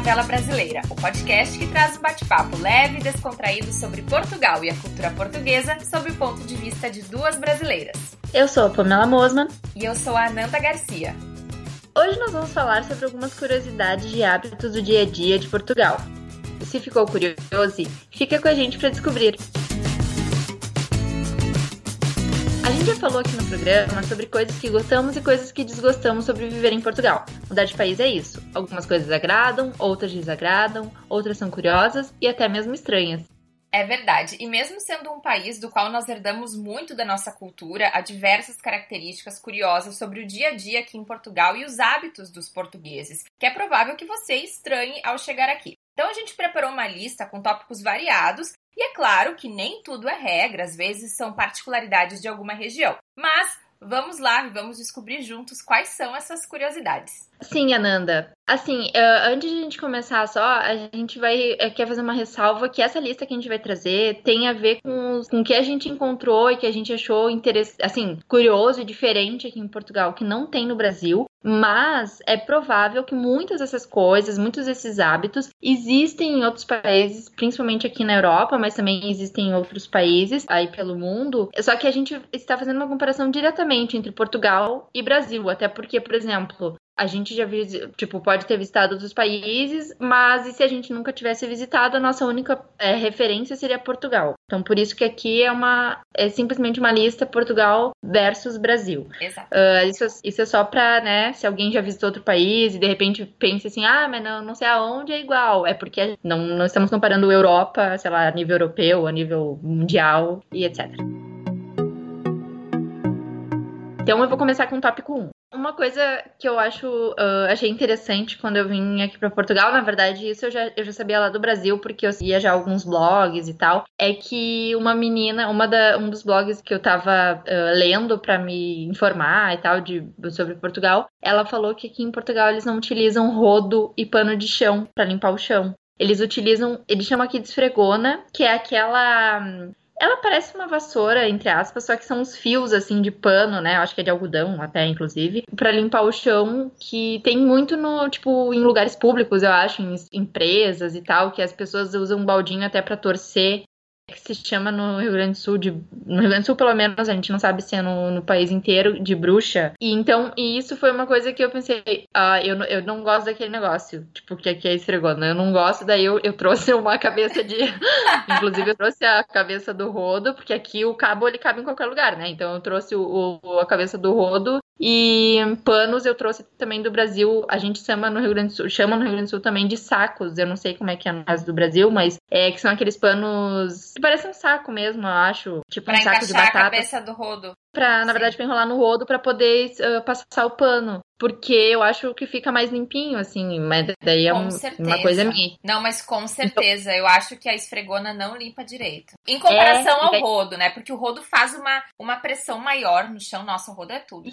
Vela Brasileira, o podcast que traz um bate-papo leve e descontraído sobre Portugal e a cultura portuguesa sob o ponto de vista de duas brasileiras. Eu sou a Pamela Mosman. E eu sou a Ananda Garcia. Hoje nós vamos falar sobre algumas curiosidades de hábitos do dia a dia de Portugal. E se ficou curioso, fica com a gente para descobrir. A gente já falou aqui no programa sobre coisas que gostamos e coisas que desgostamos sobre viver em Portugal. Mudar de país é isso. Algumas coisas agradam, outras desagradam, outras são curiosas e até mesmo estranhas. É verdade, e mesmo sendo um país do qual nós herdamos muito da nossa cultura, há diversas características curiosas sobre o dia a dia aqui em Portugal e os hábitos dos portugueses, que é provável que você estranhe ao chegar aqui. Então a gente preparou uma lista com tópicos variados, e é claro que nem tudo é regra, às vezes são particularidades de alguma região. Mas vamos lá e vamos descobrir juntos quais são essas curiosidades. Sim, Ananda. Assim, antes de a gente começar só, a gente quer fazer uma ressalva que essa lista que a gente vai trazer tem a ver com o que a gente encontrou e que a gente achou assim, curioso e diferente aqui em Portugal, que não tem no Brasil. Mas é provável que muitas dessas coisas, muitos desses hábitos existem em outros países, principalmente aqui na Europa, mas também existem em outros países aí pelo mundo. Só que a gente está fazendo uma comparação diretamente entre Portugal e Brasil, até porque, por exemplo, a gente já pode ter visitado outros países, mas e se a gente nunca tivesse visitado, a nossa única referência seria Portugal. Então, por isso que aqui é simplesmente uma lista Portugal versus Brasil. Exato. Isso é só pra, né, se alguém já visitou outro país e de repente pensa assim, mas não sei aonde é igual. É porque não estamos comparando Europa, sei lá, a nível europeu, a nível mundial e etc. Então, eu vou começar com o tópico 1. Uma coisa que eu achei interessante quando eu vim aqui para Portugal, na verdade, isso eu já sabia lá do Brasil, porque eu seguia já alguns blogs e tal, é que uma menina, um dos blogs que eu tava lendo para me informar e tal sobre Portugal, ela falou que aqui em Portugal eles não utilizam rodo e pano de chão para limpar o chão. Eles chamam aqui de esfregona, que é aquela... Ela parece uma vassoura, entre aspas, só que são uns fios, assim, de pano, né? Eu acho que é de algodão até, inclusive. Pra limpar o chão, que tem muito em lugares públicos, eu acho, em empresas e tal, que as pessoas usam um baldinho até pra torcer, que se chama no Rio Grande do Sul, no Rio Grande do Sul, pelo menos, a gente não sabe se é no país inteiro, de bruxa. E isso foi uma coisa que eu pensei, eu não gosto daquele negócio, que aqui é esfregona, eu não gosto, daí eu trouxe uma cabeça de... Inclusive, eu trouxe a cabeça do rodo, porque aqui o cabo, ele cabe em qualquer lugar, né? Então, eu trouxe a cabeça do rodo e panos eu trouxe também do Brasil. A gente chama no Rio Grande do Sul também de sacos. Eu não sei como é que é no caso do Brasil, mas que são aqueles panos que parecem um saco mesmo, eu acho. Tipo pra um saco de batata. Pra encaixar a cabeça do rodo. Na verdade, pra enrolar no rodo pra poder passar o pano. Porque eu acho que fica mais limpinho, assim. Mas daí é uma coisa minha. Não, mas com certeza. Então, eu acho que a esfregona não limpa direito. Em comparação ao rodo, né? Porque o rodo faz uma pressão maior no chão. Nossa, o rodo é tudo.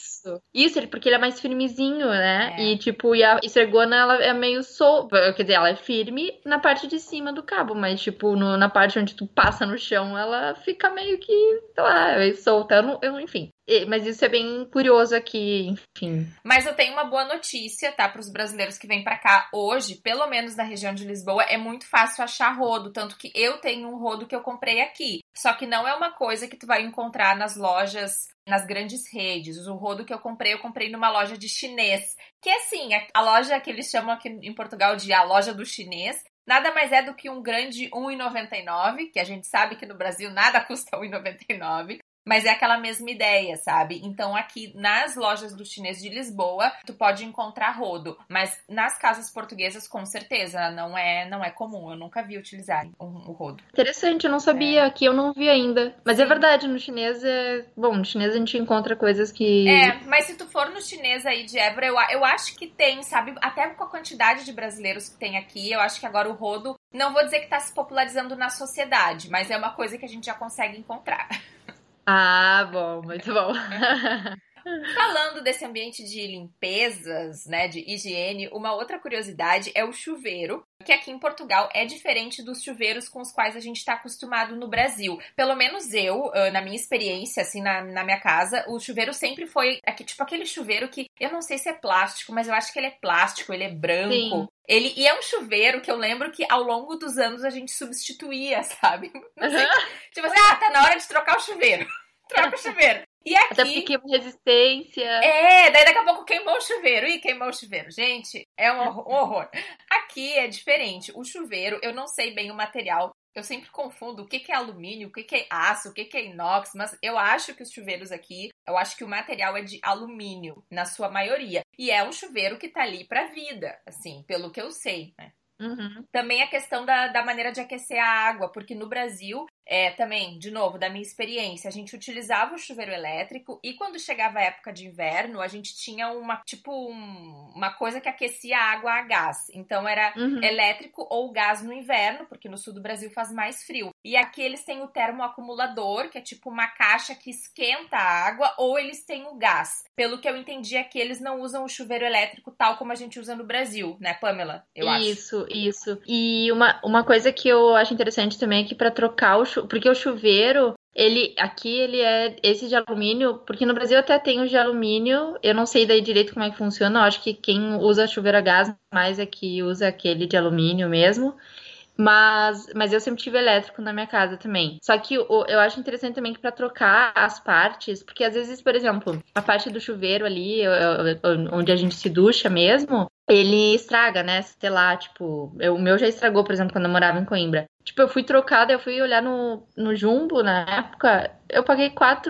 Isso, porque ele é mais firmezinho, né? E a esfregona, ela é meio solta. Quer dizer, ela é firme na parte de cima do cabo. Mas, na parte onde tu passa no chão, ela fica meio que, sei lá, meio solta. Enfim. Mas isso é bem curioso aqui, enfim. Mas eu tenho uma boa notícia, tá? Para os brasileiros que vêm para cá hoje, pelo menos na região de Lisboa, é muito fácil achar rodo. Tanto que eu tenho um rodo que eu comprei aqui. Só que não é uma coisa que tu vai encontrar nas lojas, nas grandes redes. O rodo que eu comprei numa loja de chinês. Que é assim, a loja que eles chamam aqui em Portugal de a loja do chinês. Nada mais é do que um grande R$1,99, que a gente sabe que no Brasil nada custa R$1,99. Mas é aquela mesma ideia, sabe? Então aqui nas lojas do chinês de Lisboa, tu pode encontrar rodo. Mas nas casas portuguesas, com certeza, não é comum. Eu nunca vi utilizar o rodo. Interessante, eu não sabia. Aqui eu não vi ainda. Mas sim, é verdade, no chinês no chinês a gente encontra coisas que... mas se tu for no chinês aí de Évora, eu acho que tem, sabe? Até com a quantidade de brasileiros que tem aqui, eu acho que agora o rodo, não vou dizer que tá se popularizando na sociedade, mas é uma coisa que a gente já consegue encontrar. Ah, bom, muito bom. Falando desse ambiente de limpezas, né, de higiene, uma outra curiosidade é o chuveiro, que aqui em Portugal é diferente dos chuveiros com os quais a gente está acostumado no Brasil. Pelo menos eu, na minha experiência, assim, na minha casa, o chuveiro sempre foi tipo aquele chuveiro que, eu não sei se é plástico, mas eu acho que ele é plástico, ele é branco. Sim. E é um chuveiro que eu lembro que ao longo dos anos a gente substituía, sabe? Não sei, tipo assim, tá na hora de trocar o chuveiro. Troca o chuveiro. E aqui... Até porque queima resistência. Daí daqui a pouco queimou o chuveiro. Ih, queimou o chuveiro. Gente, é um horror. Aqui é diferente. O chuveiro, eu não sei bem o material. Eu sempre confundo o que é alumínio, o que é aço, o que é inox, mas eu acho que os chuveiros aqui, eu acho que o material é de alumínio, na sua maioria. E é um chuveiro que tá ali pra vida, assim, pelo que eu sei, né? Uhum. Também a questão da maneira de aquecer a água, porque no Brasil, também, de novo, da minha experiência, a gente utilizava o chuveiro elétrico e quando chegava a época de inverno, a gente tinha uma coisa que aquecia a água a gás. Então era elétrico ou gás no inverno, porque no sul do Brasil faz mais frio. E aqui eles têm o termoacumulador, que é tipo uma caixa que esquenta a água, ou eles têm o gás. Pelo que eu entendi, aqui eles não usam o chuveiro elétrico tal como a gente usa no Brasil, né, Pamela? Eu acho. Isso. E uma coisa que eu acho interessante também é que para trocar porque o chuveiro, aqui ele é esse de alumínio, porque no Brasil até tem o de alumínio, eu não sei daí direito como é que funciona, eu acho que quem usa chuveiro a gás mais é que usa aquele de alumínio mesmo. Mas eu sempre tive elétrico na minha casa também. Só que eu acho interessante também que pra trocar as partes, porque às vezes, por exemplo, a parte do chuveiro ali, onde a gente se ducha mesmo, ele estraga, né? Sei lá, tipo, o meu já estragou, por exemplo, quando eu morava em Coimbra. Tipo, eu fui trocada, eu fui olhar no Jumbo na época, eu paguei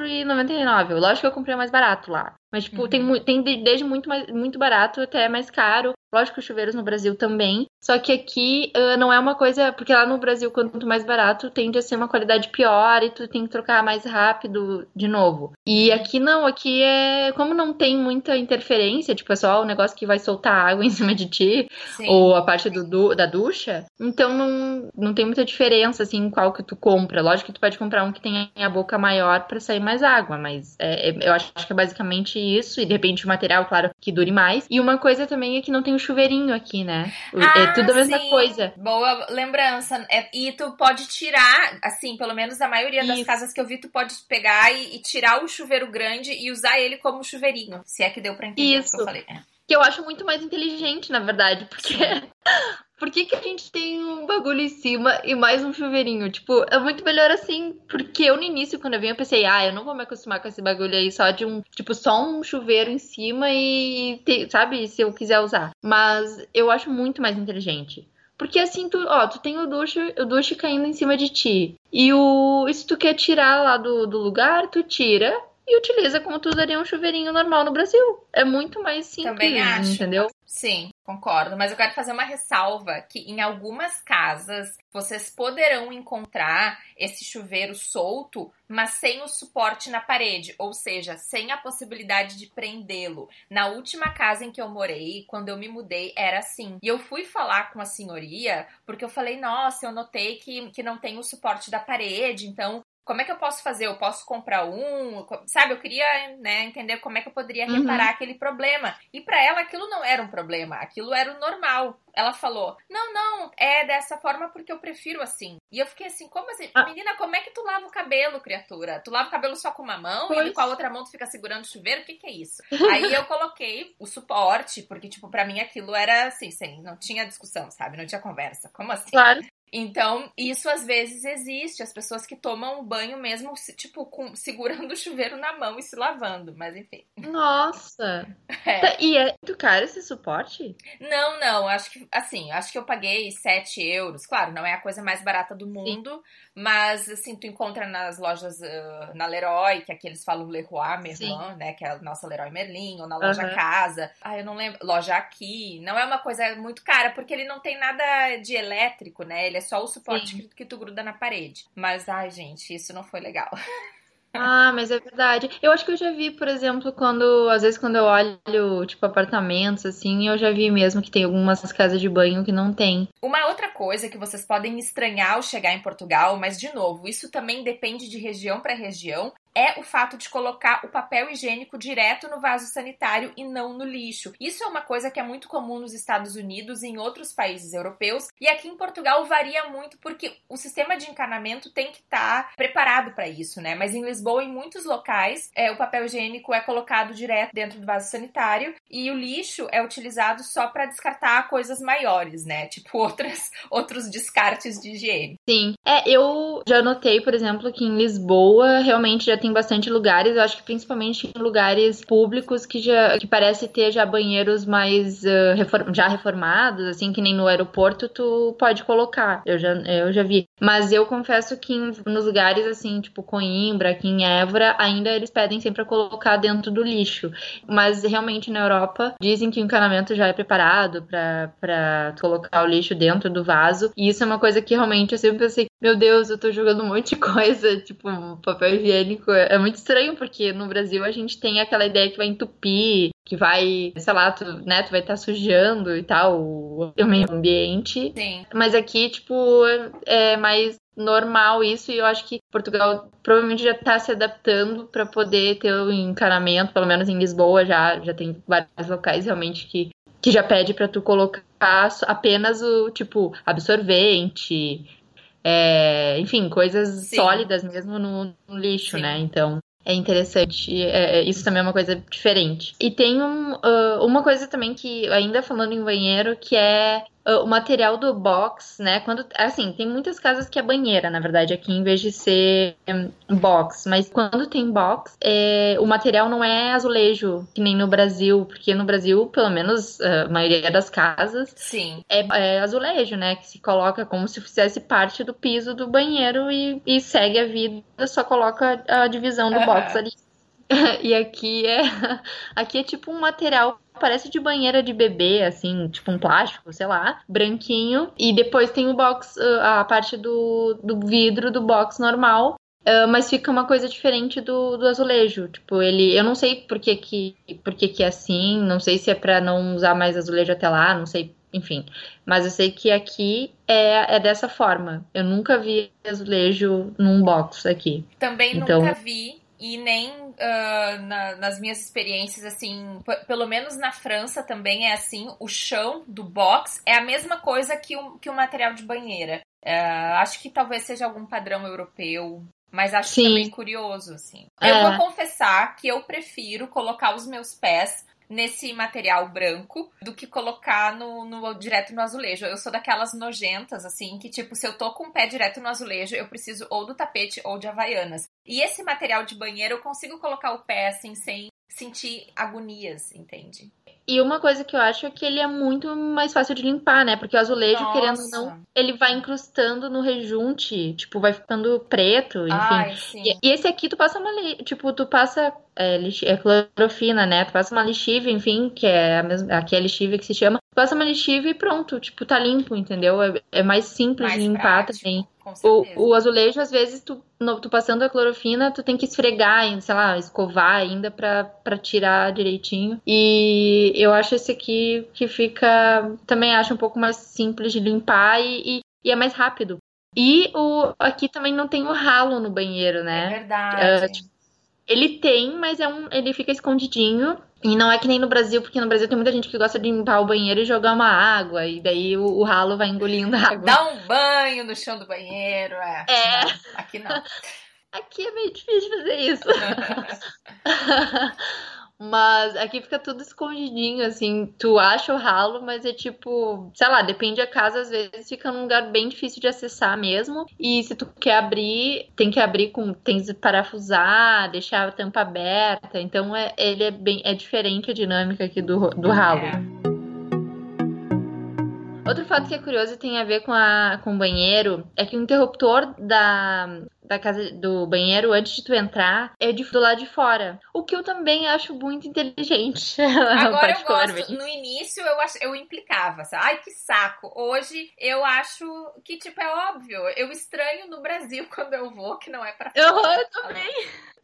R$4,99. Lógico que eu comprei mais barato lá. Mas, tipo, tem desde muito barato até mais caro. Lógico que os chuveiros no Brasil também. Só que aqui não é uma coisa... Porque lá no Brasil, quanto mais barato, tende a ser uma qualidade pior e tu tem que trocar mais rápido de novo. E aqui não, aqui como não tem muita interferência, tipo, é só o negócio que vai soltar água em cima de ti, Sim. Ou a parte da ducha, então não tem muita diferença, assim, qual que tu compra. Lógico que tu pode comprar um que tenha a boca maior pra sair mais água, mas eu acho que é basicamente isso, e de repente o material, claro, que dure mais. E uma coisa também é que não tem o chuveirinho aqui, né? É tudo a mesma coisa. Boa lembrança. E tu pode tirar, assim, pelo menos a maioria das casas que eu vi, tu pode pegar e tirar o chuveiro grande e usar ele como chuveirinho, se é que deu pra entender o que eu falei. Que eu acho muito mais inteligente, na verdade, porque... Por que a gente tem um bagulho em cima e mais um chuveirinho? Tipo, é muito melhor assim. Porque eu no início, quando eu vim, eu pensei, eu não vou me acostumar com esse bagulho aí só de só um chuveiro em cima e, sabe, se eu quiser usar. Mas eu acho muito mais inteligente. Porque assim, tu tem o duche caindo em cima de ti. E se tu quer tirar lá do lugar, tu tira e utiliza como tu usaria um chuveirinho normal no Brasil. É muito mais simples, também acho. Entendeu? Sim, concordo. Mas eu quero fazer uma ressalva que em algumas casas vocês poderão encontrar esse chuveiro solto, mas sem o suporte na parede, ou seja, sem a possibilidade de prendê-lo. Na última casa em que eu morei, quando eu me mudei, era assim. E eu fui falar com a senhoria, porque eu falei, nossa, eu notei que não tem o suporte da parede, então... Como é que eu posso fazer? Eu posso comprar um? Sabe, eu queria, né, entender como é que eu poderia reparar aquele problema. E pra ela aquilo não era um problema, aquilo era o normal. Ela falou, não, é dessa forma porque eu prefiro assim. E eu fiquei assim, como assim? Menina, como é que tu lava o cabelo, criatura? Tu lava o cabelo só com uma mão e com a outra mão tu fica segurando o chuveiro? O que é isso? Aí eu coloquei o suporte, porque, tipo, pra mim aquilo era assim, não tinha discussão, sabe? Não tinha conversa. Como assim? Claro. Então, isso às vezes existe, as pessoas que tomam banho mesmo, tipo, segurando o chuveiro na mão e se lavando, mas enfim. Nossa! E é muito caro esse suporte? Não, acho que eu paguei 7 euros, claro, não é a coisa mais barata do mundo, mas assim, tu encontra nas lojas, na Leroy, que aqui eles falam Leroy Merlin, né, que é a nossa Leroy Merlin, ou na loja Casa, eu não lembro, loja Aqui, não é uma coisa muito cara, porque ele não tem nada de elétrico, né, ele é só o suporte que tu gruda na parede. Mas, gente, isso não foi legal. Mas é verdade. Eu acho que eu já vi, por exemplo, às vezes quando eu olho, tipo, apartamentos, assim, eu já vi mesmo que tem algumas casas de banho que não tem. Uma outra coisa que vocês podem estranhar ao chegar em Portugal, mas, de novo, isso também depende de região para região, é o fato de colocar o papel higiênico direto no vaso sanitário e não no lixo. Isso é uma coisa que é muito comum nos Estados Unidos e em outros países europeus, e aqui em Portugal varia muito porque o sistema de encanamento tem que estar preparado para isso, né? Mas em Lisboa, em muitos locais, o papel higiênico é colocado direto dentro do vaso sanitário e o lixo é utilizado só para descartar coisas maiores, né? Tipo outros descartes de higiene. Sim. Eu já notei, por exemplo, que em Lisboa realmente já tem bastante lugares, eu acho que principalmente em lugares públicos que parece ter já banheiros mais já reformados, assim, que nem no aeroporto tu pode colocar. Eu já vi. Mas eu confesso que nos lugares assim, tipo Coimbra, aqui em Évora, ainda eles pedem sempre pra colocar dentro do lixo. Mas realmente na Europa dizem que o encanamento já é preparado pra colocar o lixo dentro do vaso. E isso é uma coisa que realmente eu sempre pensei, meu Deus, eu tô jogando um monte de coisa, tipo, papel higiênico. É muito estranho, porque no Brasil a gente tem aquela ideia que vai entupir, que vai, sei lá, tu vai estar sujando e tal, o meio ambiente. Sim. Mas aqui, tipo, é mais normal isso, e eu acho que Portugal provavelmente já tá se adaptando para poder ter o encanamento, pelo menos em Lisboa já tem vários locais realmente que já pede para tu colocar apenas o, tipo, absorvente, enfim, coisas Sim. sólidas mesmo no lixo, Sim. né? Então é interessante, isso também é uma coisa diferente. E tem uma coisa também que, ainda falando em banheiro, que é o material do box, né? Assim, tem muitas casas que é banheira, na verdade, aqui em vez de ser box. Mas quando tem box, o material não é azulejo, que nem no Brasil. Porque no Brasil, pelo menos a maioria das casas, Sim. é azulejo, né? Que se coloca como se fizesse parte do piso do banheiro e segue a vida, só coloca a divisão do box ali. E aqui é tipo um material, parece de banheira de bebê, assim, tipo um plástico, sei lá, branquinho. E depois tem o box, a parte do vidro do box normal. Mas fica uma coisa diferente do azulejo. Tipo, eu não sei por que é assim, não sei se é pra não usar mais azulejo até lá, não sei, enfim. Mas eu sei que aqui é dessa forma. Eu nunca vi azulejo num box aqui. Também Então, nunca vi. E nem nas minhas experiências, assim, pelo menos na França também é assim, o chão do box é a mesma coisa que o material de banheira. Acho que talvez seja algum padrão europeu, mas acho sim, também curioso, assim. Eu vou confessar que eu prefiro colocar os meus pés nesse material branco do que colocar direto no azulejo. Eu sou daquelas nojentas, assim, que tipo, se eu tô com o pé direto no azulejo, eu preciso ou do tapete ou de Havaianas. E esse material de banheiro, eu consigo colocar o pé, assim, sem sentir agonias, entende? E uma coisa que eu acho é que ele é muito mais fácil de limpar, né? Porque o azulejo, querendo ou não, ele vai incrustando no rejunte, tipo, vai ficando preto, enfim. Ai, sim. E esse aqui tu passa tu passa clorofina, né? Tu passa uma lixívia, enfim, que é aqui é a lixívia que se chama. Tu passa uma lixívia e pronto, tipo, tá limpo, entendeu? É mais simples de limpar prático, também. com certeza. O azulejo, às vezes, tu passando a clorofina, tu tem que esfregar, sei lá, escovar ainda pra tirar direitinho. E eu acho esse aqui que fica... Também acho um pouco mais simples de limpar e é mais rápido. E aqui também não tem o ralo no banheiro, né? É verdade. Ele tem, mas ele fica escondidinho. E não é que nem no Brasil, porque no Brasil tem muita gente que gosta de limpar o banheiro e jogar uma água. E daí o ralo vai engolindo a água. Dá um banho no chão do banheiro. Não, aqui não. Aqui é meio difícil fazer isso. Mas aqui fica tudo escondidinho, assim. Tu acha o ralo, mas é tipo... Sei lá, depende da casa. Às vezes fica num lugar bem difícil de acessar mesmo. E se tu quer abrir, tem que abrir tem que parafusar, deixar a tampa aberta. Então, ele é diferente a dinâmica aqui do ralo. Outro fato que é curioso e tem a ver com o banheiro é que o interruptor da casa do banheiro, antes de tu entrar, é do lado de fora. O que eu também acho muito inteligente. Agora eu gosto. No início eu implicava. Ai, que saco. Hoje eu acho que, tipo, é óbvio. Eu estranho no Brasil quando eu vou, que não é pra fora. Eu também.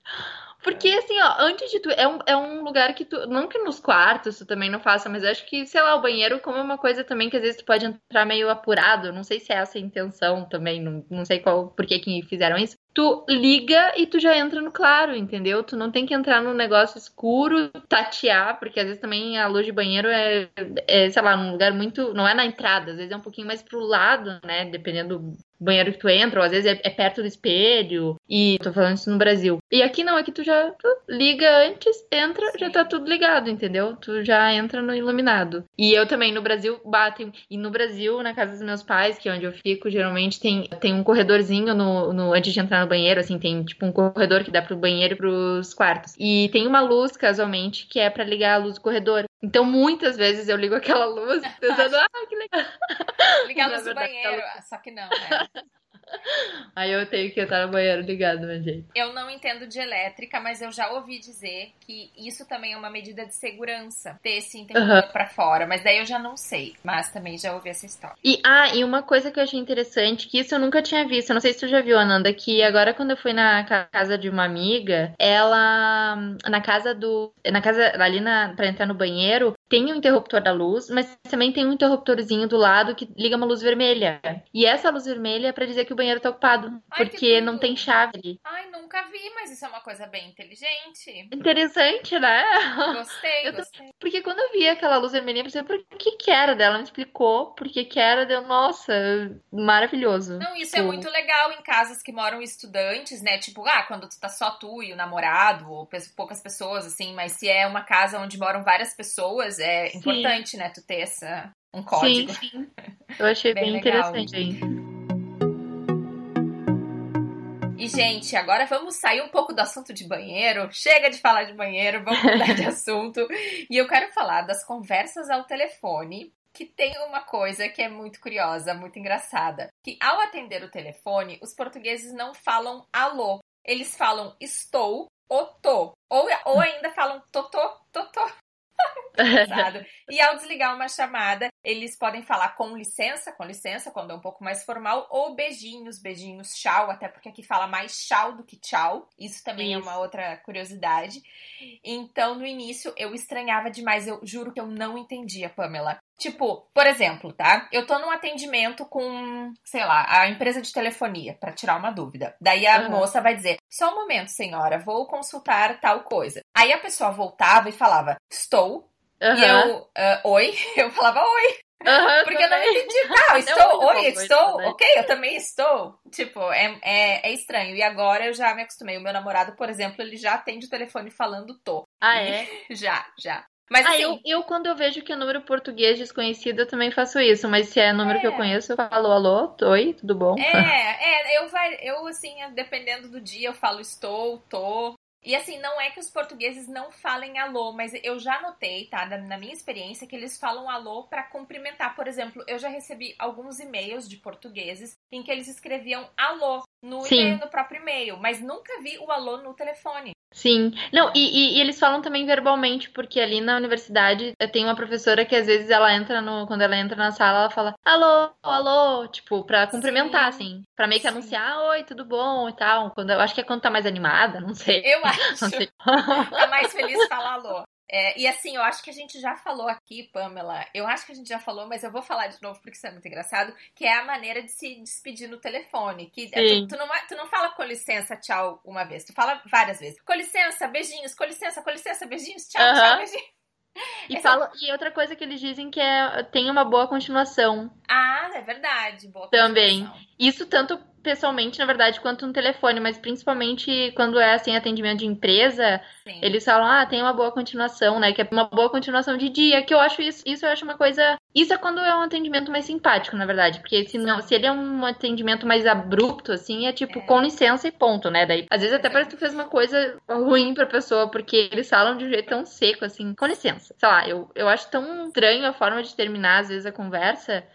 Porque, assim, ó, antes de tu. É um lugar que tu. Não que nos quartos tu também não faça, mas eu acho que, sei lá, o banheiro, como é uma coisa também que às vezes tu pode entrar meio apurado. Não sei se é essa a intenção também. Não sei qual, por que fizeram isso. Tu liga e tu já entra no claro, entendeu? Tu não tem que entrar num negócio escuro, tatear, porque às vezes também a luz de banheiro sei lá, num lugar muito. Não é na entrada, às vezes é um pouquinho mais pro lado, né? Dependendo do banheiro que tu entra, ou às vezes é perto do espelho. E tô falando isso no Brasil. E aqui não, aqui tu liga antes, entra, já tá tudo ligado, entendeu? Tu já entra no iluminado. E eu também, no Brasil, batem. E no Brasil, na casa dos meus pais, que é onde eu fico, geralmente tem um corredorzinho antes de entrar no banheiro, assim, tem tipo um corredor que dá pro banheiro e pros quartos. E tem uma luz, casualmente, que é pra ligar a luz do corredor. Então, muitas vezes eu ligo aquela luz pensando, que legal. Ligar a luz do banheiro, só que não, né? Aí eu tenho que estar no banheiro ligado, meu jeito. Eu não entendo de elétrica, mas eu já ouvi dizer que isso também é uma medida de segurança, ter esse interruptor pra fora. Mas daí eu já não sei, mas também já ouvi essa história. E uma coisa que eu achei interessante, que isso eu nunca tinha visto, eu não sei se tu já viu, Ananda, que agora quando eu fui na casa de uma amiga, ela, na casa ali pra entrar no banheiro, tem um interruptor da luz, mas também tem um interruptorzinho do lado que liga uma luz vermelha. E essa luz vermelha é pra dizer que o banheiro tá ocupado, porque não tem chave ali. Ai, nunca vi, mas isso é uma coisa bem inteligente. Interessante, né? Gostei. Porque quando eu vi aquela luz vermelha, eu pensei, por que era dela? Ela me explicou por que era, deu, nossa, maravilhoso. Não, isso é muito legal em casas que moram estudantes, né? Tipo, quando tu tá só tu e o namorado, ou poucas pessoas, assim, mas se é uma casa onde moram várias pessoas, é importante, né? Tu ter um código. Sim. Eu achei bem interessante aí. E, gente, agora vamos sair um pouco do assunto de banheiro. Chega de falar de banheiro, vamos mudar de assunto. E eu quero falar das conversas ao telefone, que tem uma coisa que é muito curiosa, muito engraçada. Que ao atender o telefone, os portugueses não falam alô. Eles falam estou ou tô. Ou ainda falam totô. E ao desligar uma chamada, eles podem falar com licença, quando é um pouco mais formal, ou beijinhos, tchau, até porque aqui fala mais tchau do que tchau. Isso também é uma outra curiosidade. Então, no início, eu estranhava demais, eu juro que eu não entendia, Pamela. Tipo, por exemplo, tá? Eu tô num atendimento com, sei lá, a empresa de telefonia, pra tirar uma dúvida. Daí a moça vai dizer, só um momento, senhora, vou consultar tal coisa. Aí a pessoa voltava e falava, estou. E eu, oi? Eu falava, oi. Porque eu não entendi. Estou. Ok, eu também estou. Tipo, é estranho. E agora eu já me acostumei. O meu namorado, por exemplo, ele já atende o telefone falando tô. É? Já. Mas assim, eu quando eu vejo que é número português desconhecido, eu também faço isso. Mas se é número que eu conheço, eu falo alô, oi, tudo bom? Eu assim, dependendo do dia, eu falo estou, tô. E assim, não é que os portugueses não falem alô, mas eu já notei, tá, na minha experiência, que eles falam alô pra cumprimentar. Por exemplo, eu já recebi alguns e-mails de portugueses em que eles escreviam alô no e-mail, no próprio e-mail, mas nunca vi o alô no telefone. Sim. Não, e eles falam também verbalmente, porque ali na universidade tem uma professora que às vezes quando ela entra na sala, ela fala alô, tipo, pra cumprimentar, assim, pra meio que anunciar, oi, tudo bom e tal. Eu acho que é quando tá mais animada, não sei. Eu acho. Tá mais feliz falar alô. E assim, eu acho que a gente já falou aqui, Pamela, mas eu vou falar de novo porque isso é muito engraçado, que é a maneira de se despedir no telefone. Que tu não fala com licença, tchau uma vez, tu fala várias vezes. Com licença, beijinhos, com licença, beijinhos, tchau, tchau, beijinhos. E outra coisa que eles dizem que tem uma boa continuação. É verdade, boa também. continuação. Isso tanto pessoalmente, na verdade, quanto no telefone, mas principalmente quando é assim, atendimento de empresa, eles falam, tem uma boa continuação, né? Que é uma boa continuação de dia, que eu acho isso eu acho uma coisa. Isso é quando é um atendimento mais simpático, na verdade. Porque se ele é um atendimento mais abrupto, assim, é tipo, com licença e ponto, né? Daí, às vezes até parece que tu fez uma coisa ruim pra pessoa, porque eles falam de um jeito tão seco, assim, com licença. Sei lá, eu acho tão estranho a forma de terminar, às vezes, a conversa.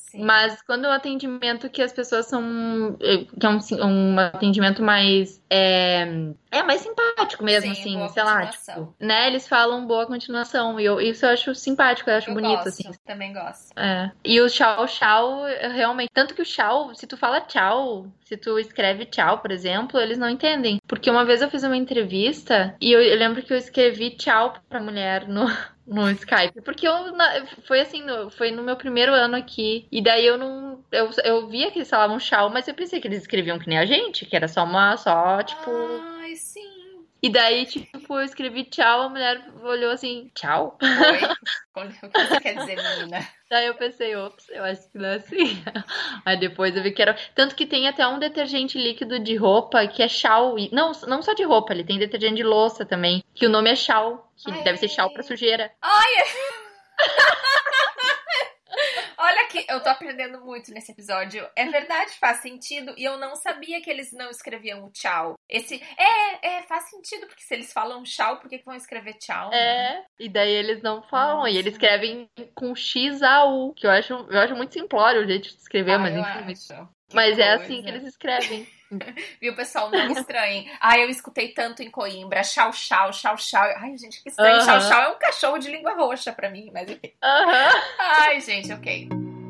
Sim. Mas quando é um atendimento que as pessoas são... Que é um atendimento mais... mais simpático mesmo, Sim, assim, boa sei lá, continuação. tipo, né? Eles falam boa continuação. E isso eu acho simpático, eu acho bonito, gosto, assim. também gosto. E o tchau, realmente. Tanto que o tchau, se tu fala tchau, se tu escreve tchau, por exemplo, eles não entendem. Porque uma vez eu fiz uma entrevista e eu lembro que eu escrevi tchau pra mulher no Skype. Porque foi assim, foi no meu primeiro ano aqui. E daí eu não. Eu via que eles falavam tchau, mas eu pensei que eles escreviam que nem a gente, que era tipo. Ai, sim. E daí, tipo, eu escrevi tchau, a mulher olhou assim, tchau? Oi? O que você quer dizer, menina? Daí eu pensei, ops, eu acho que não é assim. Aí depois eu vi que era. Tanto que tem até um detergente líquido de roupa que é Shau. Não só de roupa, ele tem detergente de louça também. Que o nome é Shau. Que Ai. deve ser Shau pra sujeira. Olha aqui, eu tô aprendendo muito nesse episódio. É verdade, faz sentido. E eu não sabia que eles não escreviam o tchau. Faz sentido, porque se eles falam tchau, por que vão escrever tchau? Né? E daí eles não falam. Nossa. E eles escrevem com X-A-U. Que eu acho muito simplório o jeito de escrever, mas enfim. Mas é assim que eles escrevem. Viu, pessoal? Não estranhem. Ai, eu escutei tanto em Coimbra. Chau, chau, chau, chau. Ai, gente, que estranho. Chau, chau é um cachorro de língua roxa pra mim, mas enfim. Ai, gente, ok.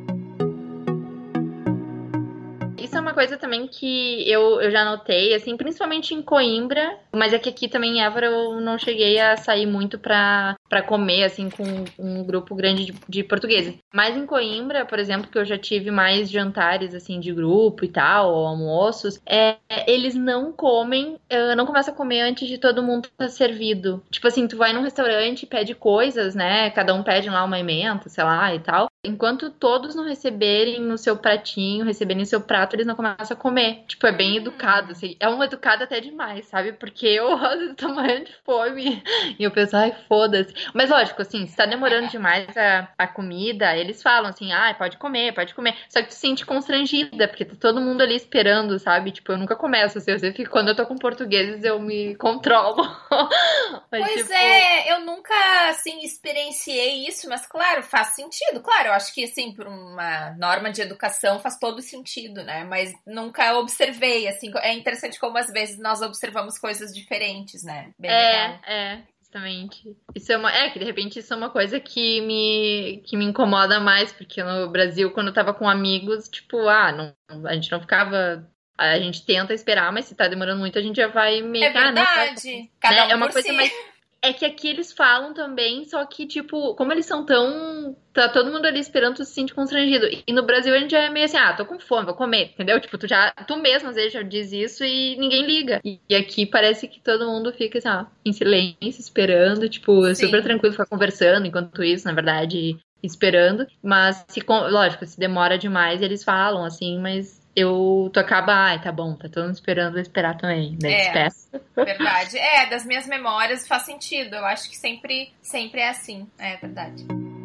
Isso é uma coisa também que eu já notei, assim, principalmente em Coimbra, mas é que aqui também em Évora eu não cheguei a sair muito pra comer, assim, com um grupo grande de portugueses. Mas em Coimbra, por exemplo, que eu já tive mais jantares, assim, de grupo e tal, ou almoços, eles não começam a comer antes de todo mundo estar servido. Tipo assim, tu vai num restaurante e pede coisas, né? Cada um pede lá uma ementa, sei lá, e tal. Enquanto todos não receberem no seu pratinho, receberem o seu prato, eles não começam a comer. Tipo, é bem educado, assim. É um educado até demais, sabe? Porque eu, às vezes, tô morrendo de fome. E eu penso, ai, foda-se. Mas, lógico, assim, se tá demorando demais a comida, eles falam assim, pode comer, pode comer. Só que tu se sente constrangida, porque tá todo mundo ali esperando, sabe? Tipo, eu nunca começo, assim. Quando eu tô com portugueses, eu me controlo. Mas, pois tipo... eu nunca, assim, experienciei isso, mas, claro, faz sentido. Claro, eu acho que, assim, por uma norma de educação faz todo sentido, né? Mas nunca observei, assim. É interessante como, às vezes, nós observamos coisas diferentes, né? Bem legal. Justamente. Isso que de repente isso é uma coisa que me incomoda mais, porque no Brasil, quando eu tava com amigos, tipo, a gente não ficava. A gente tenta esperar, mas se tá demorando muito, a gente já vai meio que. É verdade. Não, Cada um é uma por coisa si. mais. É que aqui eles falam também, só que, tipo, como eles são tão. Tá todo mundo ali esperando, tu se sente constrangido. E no Brasil a gente já é meio assim, tô com fome, vou comer, entendeu? Tipo, tu mesmo às vezes já diz isso e ninguém liga. E aqui parece que todo mundo fica assim, em silêncio, esperando, tipo, é super tranquilo ficar conversando enquanto isso, na verdade, esperando. Mas, lógico, se demora demais, eles falam, assim, mas. Tu acaba, tá bom, tá todo mundo esperando, vou esperar também. Despeça. Verdade. Das minhas memórias faz sentido. Eu acho que sempre é assim. É verdade.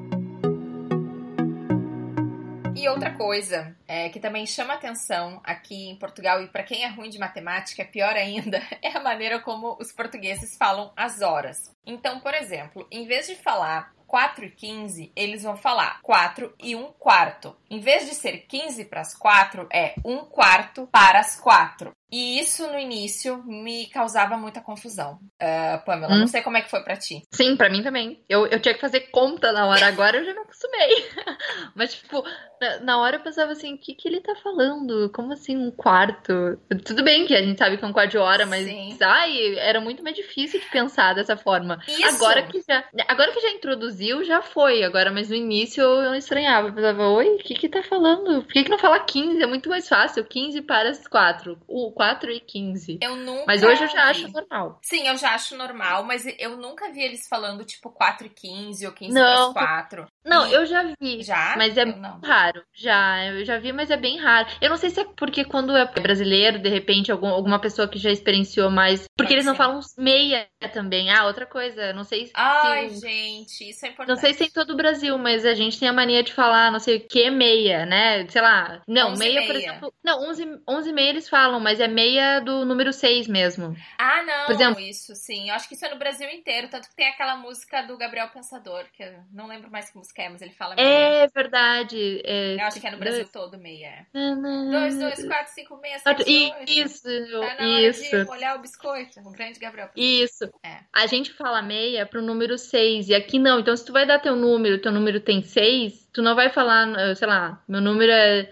E outra coisa que também chama atenção aqui em Portugal, e para quem é ruim de matemática, é pior ainda, é a maneira como os portugueses falam as horas. Então, por exemplo, em vez de falar 4h15, eles vão falar 4h15. Em vez de ser 15 para as 4, é 1/4 para as 4. E isso no início me causava muita confusão. Pamela, não sei como é que foi pra ti. Sim, pra mim também. Eu tinha que fazer conta na hora, agora eu já me acostumei. Mas, tipo, na hora eu pensava assim, o que ele tá falando? Como assim 1/4? Tudo bem que a gente sabe que é 1/4 de hora, mas era muito mais difícil de pensar dessa forma. Isso. Agora que já introduziu, já foi. Agora, mas no início eu estranhava. Eu pensava, oi, o que tá falando? Por que não fala 15? É muito mais fácil. 15 para as 4. 4h15. Eu nunca Mas hoje eu já acho normal. Sim, eu já acho normal, mas eu nunca vi eles falando tipo 4h15 ou 15 para as 4. Não, eu já vi. Já? Mas é raro. Eu já vi, mas é bem raro. Eu não sei se é porque quando é brasileiro, de repente, alguma pessoa que já experienciou mais. Porque eles não falam meia também. Outra coisa. Não sei se. Gente, isso é importante. Não sei se é em todo o Brasil, mas a gente tem a mania de falar, não sei o que, meia, né? Sei lá. Não, meia, por exemplo. Não, 11h30 eles falam, mas é meia do número 6 mesmo. Ah, não, Por exemplo, isso sim. Eu acho que isso é no Brasil inteiro. Tanto que tem aquela música do Gabriel Pensador, que eu não lembro mais que música é, mas ele fala meia. é verdade. Eu acho que é no Brasil todo, meia. É. 2, 2, 2. 4, 5, 6, 7, 8. Isso, Tá na hora isso, de molhar o biscoito. O grande Gabriel Pensador. isso. É. A gente fala meia pro número 6 e aqui não. Então, se tu vai dar teu número tem 6, tu não vai falar, sei lá, meu número é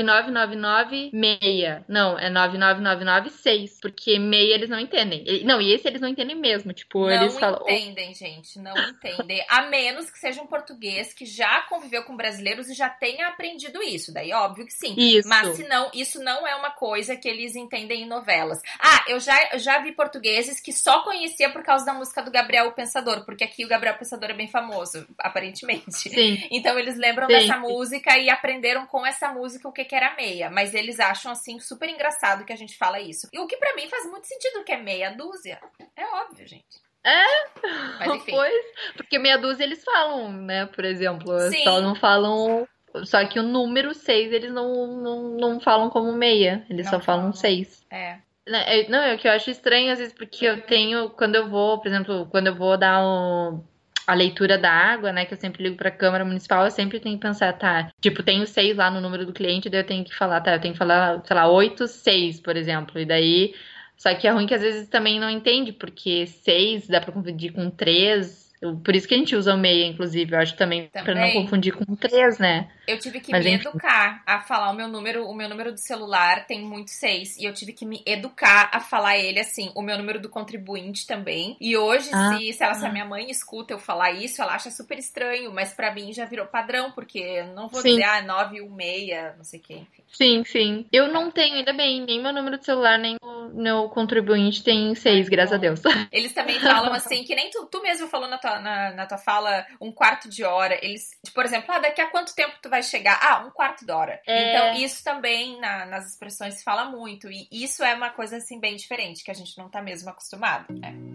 99996. Não, é 99996, porque meia eles não entendem. Não, e esse eles não entendem mesmo. Tipo, eles Não falam. entendem, gente, não entendem. A menos que seja um português que já conviveu com brasileiros e já tenha aprendido isso. Daí, óbvio que sim. Isso. Mas se não, isso não é uma coisa que eles entendem em novelas. Ah, eu já vi portugueses que só conhecia por causa da música do Gabriel o Pensador, porque aqui o Gabriel Pensador é bem famoso, aparentemente. Sim. Então eles lembram dessa música e aprenderam com essa música o que era meia. Mas eles acham, assim, super engraçado que a gente fala isso. E o que pra mim faz muito sentido, que é meia dúzia. É óbvio, gente. Mas enfim. Pois, porque meia dúzia eles falam, né? Por exemplo, Sim. só não falam. Só que o número 6 eles não falam como meia, eles Não só falam falam. 6. É. Não, é o que eu acho estranho, às vezes, porque eu tenho, quando eu vou, por exemplo, quando eu vou dar a leitura da água, né, que eu sempre ligo pra Câmara Municipal, eu sempre tenho que pensar, tá, tipo, tenho 6 lá no número do cliente, daí eu tenho que falar, tá, eu tenho que falar, sei lá, 86, por exemplo, e daí, só que é ruim que às vezes também não entende, porque 6 dá pra confundir com 3, por isso que a gente usa o meia, inclusive, eu acho também, pra não confundir com 3, né. Eu tive que Mas, me enfim. educar a falar o meu número do celular tem muito 6. E eu tive que me educar a falar ele assim, o meu número do contribuinte também. E hoje, se a minha mãe escuta eu falar isso, ela acha super estranho. Mas pra mim já virou padrão, porque eu não vou dizer, 916, não sei o que, enfim. Sim. Eu não tenho, ainda bem, nem meu número de celular, nem o meu contribuinte tem 6, graças a Deus. Eles também falam assim, que nem tu mesmo falou na tua fala, um quarto de hora. Eles, por exemplo, daqui a quanto tempo tu vai chegar? Um quarto de hora. Então, isso também nas expressões se fala muito. E isso é uma coisa, assim, bem diferente, que a gente não tá mesmo acostumado.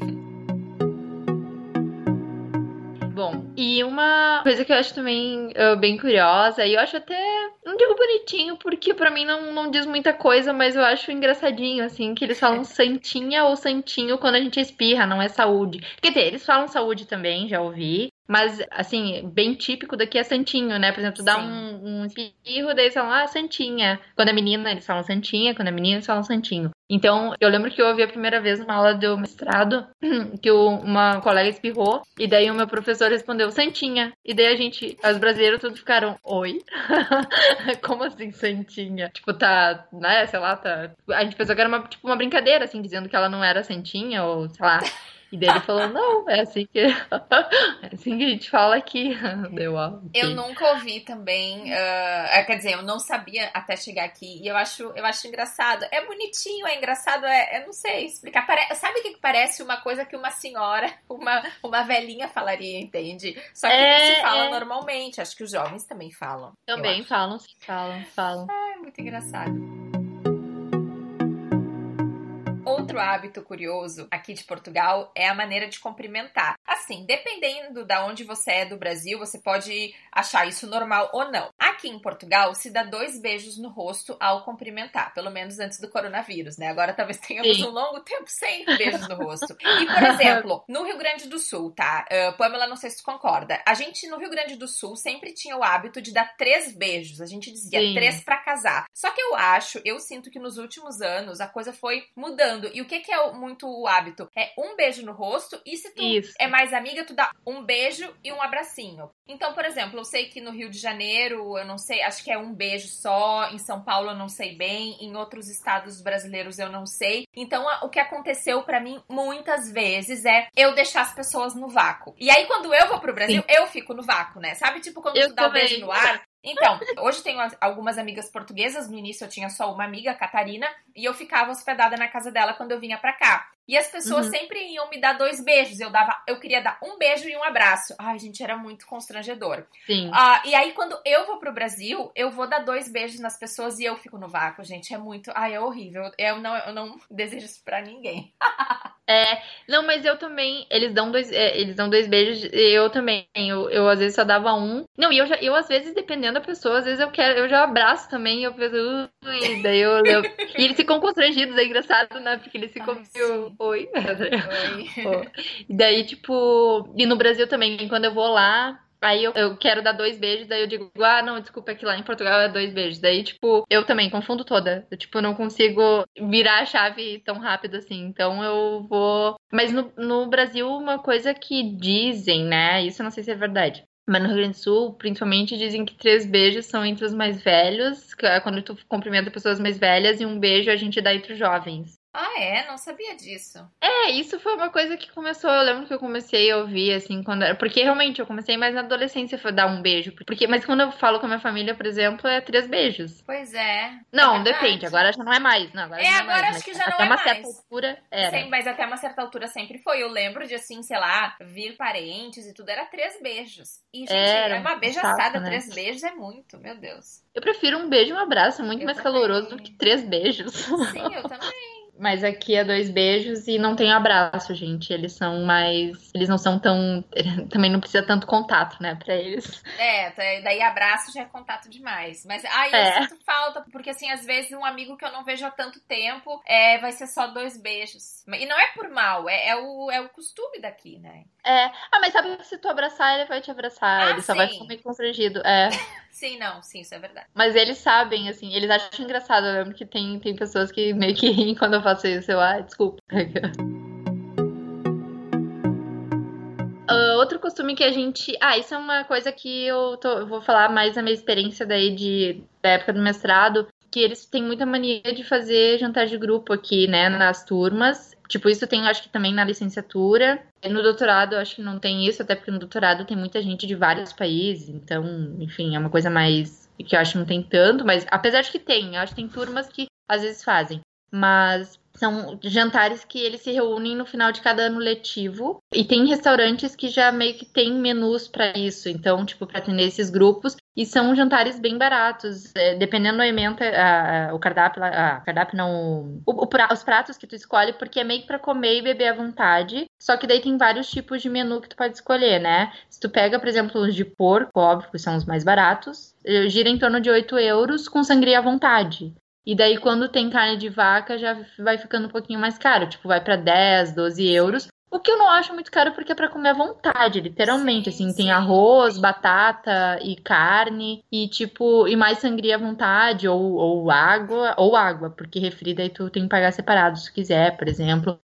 Bom, e uma coisa que eu acho também bem curiosa, e eu acho até, não digo bonitinho, porque pra mim não diz muita coisa, mas eu acho engraçadinho, assim, que eles falam santinha ou santinho quando a gente espirra, não é saúde. Quer dizer, eles falam saúde também, já ouvi. Mas, assim, bem típico daqui é santinho, né? Por exemplo, tu dá um espirro, daí eles falam, santinha. Quando é menina, eles falam santinha. Quando é menina, eles falam santinho. Então, eu lembro que eu ouvi a primeira vez numa aula do mestrado que uma colega espirrou e daí o meu professor respondeu santinha. E daí os brasileiros todos ficaram, oi? Como assim santinha? Tipo, tá, né, sei lá, tá... A gente pensou que era uma brincadeira, assim, dizendo que ela não era santinha ou, sei lá... E daí ele falou, não, é assim que a gente fala aqui. Deu okay. Eu nunca ouvi também, quer dizer, eu não sabia até chegar aqui, e eu acho engraçado. É bonitinho, é engraçado, eu não sei explicar. Sabe o que parece? Uma coisa que uma senhora, uma velhinha falaria, entende? Só que se fala normalmente, acho que os jovens também falam. Também falam, sim, falam. É muito engraçado. Outro hábito curioso aqui de Portugal é a maneira de cumprimentar. Assim, dependendo de onde você é do Brasil, você pode achar isso normal ou não. Aqui em Portugal, se dá 2 beijos no rosto ao cumprimentar, pelo menos antes do coronavírus, né? Agora talvez tenhamos um longo tempo sem beijos no rosto. E, por exemplo, no Rio Grande do Sul, tá? Pamela, não sei se tu concorda. A gente, no Rio Grande do Sul, sempre tinha o hábito de dar 3 beijos. A gente dizia 3 pra casar. Só que eu sinto que nos últimos anos a coisa foi mudando. E o que é muito o hábito? É um beijo no rosto e se tu é mais amiga, tu dá um beijo e um abracinho. Então, por exemplo, eu sei que no Rio de Janeiro, eu não sei, acho que é um beijo só. Em São Paulo eu não sei bem. Em outros estados brasileiros eu não sei. Então, o que aconteceu pra mim muitas vezes é eu deixar as pessoas no vácuo. E aí, quando eu vou pro Brasil, eu fico no vácuo, né? Sabe, tipo, quando tu dá um beijo no ar... Então, hoje tenho algumas amigas portuguesas. No início eu tinha só uma amiga, a Catarina, e eu ficava hospedada na casa dela quando eu vinha pra cá. E as pessoas sempre iam me dar 2 beijos. Eu queria dar um beijo e um abraço. Ai, gente, era muito constrangedor. Sim. E aí, quando eu vou pro Brasil, eu vou dar 2 beijos nas pessoas e eu fico no vácuo, gente. É muito... Ai, é horrível. Eu não desejo isso pra ninguém. Não, mas eu também, eles dão 2 beijos, e eu também, eu às vezes só dava um. Não, e eu às vezes, dependendo da pessoa, às vezes eu já abraço também, eu penso, daí e eles ficam constrangidos, é engraçado, né, porque eles ficam meio, oi. E daí, tipo, e no Brasil também, quando eu vou lá, aí eu quero dar 2 beijos, daí eu digo, não, desculpa, que lá em Portugal é 2 beijos. Daí, tipo, eu também confundo toda. Eu, tipo, não consigo virar a chave tão rápido assim. Então eu vou. Mas no Brasil, uma coisa que dizem, né? Isso eu não sei se é verdade. Mas no Rio Grande do Sul, principalmente, dizem que 3 beijos são entre os mais velhos, que é quando tu cumprimenta pessoas mais velhas, e um beijo a gente dá entre os jovens. Ah, é? Não sabia disso. Isso foi uma coisa que começou. Eu lembro que eu comecei a ouvir, assim, porque realmente eu comecei mais na adolescência a dar um beijo. Mas quando eu falo com a minha família, por exemplo, é 3 beijos. Pois é. Não, depende, agora já não é mais. Não, agora já não é mais, acho que já não até é uma mais. certa altura era. Sim, mas até uma certa altura sempre foi. Eu lembro de, assim, sei lá, vir parentes e tudo, era 3 beijos. E, gente, é uma beijaçada, né? 3 beijos é muito, meu Deus. Eu prefiro um beijo e um abraço, muito mais caloroso do que 3 beijos. Sim, eu também. Mas aqui é 2 beijos e não tem abraço, gente. Eles são mais. Eles não são tão. Também não precisa tanto contato, né, pra eles. Daí abraço já é contato demais. Mas eu sinto falta, porque assim, às vezes um amigo que eu não vejo há tanto tempo vai ser só 2 beijos. E não é por mal, é o costume daqui, né? Mas sabe que se tu abraçar, ele vai te abraçar. Ele só vai ficar meio constrangido. Sim, isso é verdade. Mas eles sabem, assim, eles acham engraçado. Eu lembro que tem pessoas que meio que riem quando eu faço isso. Desculpa. Outro costume que a gente... isso é uma coisa que eu vou falar mais da minha experiência daí da época do mestrado, que eles têm muita mania de fazer jantar de grupo aqui, né, nas turmas. Tipo, isso tem, acho que também na licenciatura. No doutorado, eu acho que não tem isso, até porque no doutorado tem muita gente de vários países. Então, enfim, é uma coisa mais... que eu acho que não tem tanto, mas apesar de que tem, eu acho que tem turmas que às vezes fazem. Mas são jantares que eles se reúnem no final de cada ano letivo. E tem restaurantes que já meio que tem menus para isso. Então, tipo, para atender esses grupos. E são jantares bem baratos. Dependendo do alimento, o cardápio... cardápio não... os pratos que tu escolhe, porque é meio que pra comer e beber à vontade. Só que daí tem vários tipos de menu que tu pode escolher, né? Se tu pega, por exemplo, os de porco, óbvio, que são os mais baratos, gira em torno de 8 euros com sangria à vontade. E daí, quando tem carne de vaca, já vai ficando um pouquinho mais caro. Tipo, vai pra 10, 12 euros. O que eu não acho muito caro, porque é pra comer à vontade, literalmente. Sim, assim, tem arroz, batata e carne. E, tipo, e mais sangria à vontade. Ou água. Porque refri, daí tu tem que pagar separado, se tu quiser, por exemplo.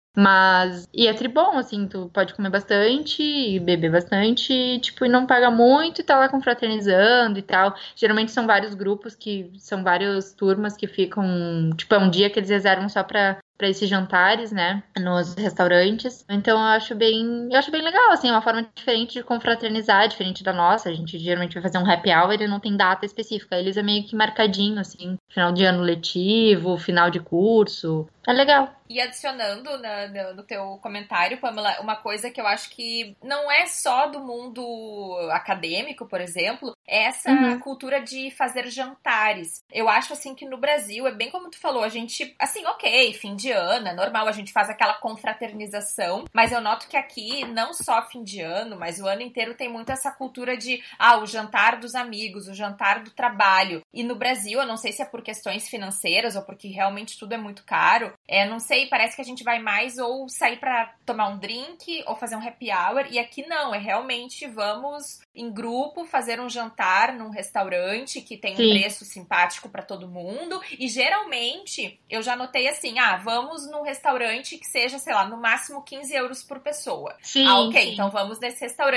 E é tribom, assim, tu pode comer bastante e beber bastante, e não paga muito e tá lá confraternizando e tal. Geralmente são vários grupos são várias turmas que ficam, é um dia que eles reservam só pra esses jantares, né, nos restaurantes. Então eu acho bem legal, assim, é uma forma diferente de confraternizar, diferente da nossa. A gente geralmente vai fazer um happy hour e não tem data específica. Eles é meio que marcadinho, assim, final de ano letivo, final de curso. É legal. E adicionando no teu comentário, Pamela, uma coisa que eu acho que não é só do mundo acadêmico, por exemplo, é essa cultura de fazer jantares. Eu acho, assim, que no Brasil, é bem como tu falou, a gente, assim, ok, fim de ano, é normal, a gente faz aquela confraternização, mas eu noto que aqui, não só fim de ano, mas o ano inteiro tem muito essa cultura de, o jantar dos amigos, o jantar do trabalho. E no Brasil, eu não sei se é por questões financeiras ou porque realmente tudo é muito caro, não sei, parece que a gente vai mais ou sair pra tomar um drink ou fazer um happy hour, e aqui não, é realmente vamos em grupo fazer um jantar num restaurante que tem um preço simpático pra todo mundo, e geralmente eu já notei assim, vamos num restaurante que seja, sei lá, no máximo 15 euros por pessoa. Sim, ok, sim. então vamos nesse restaurante. Então,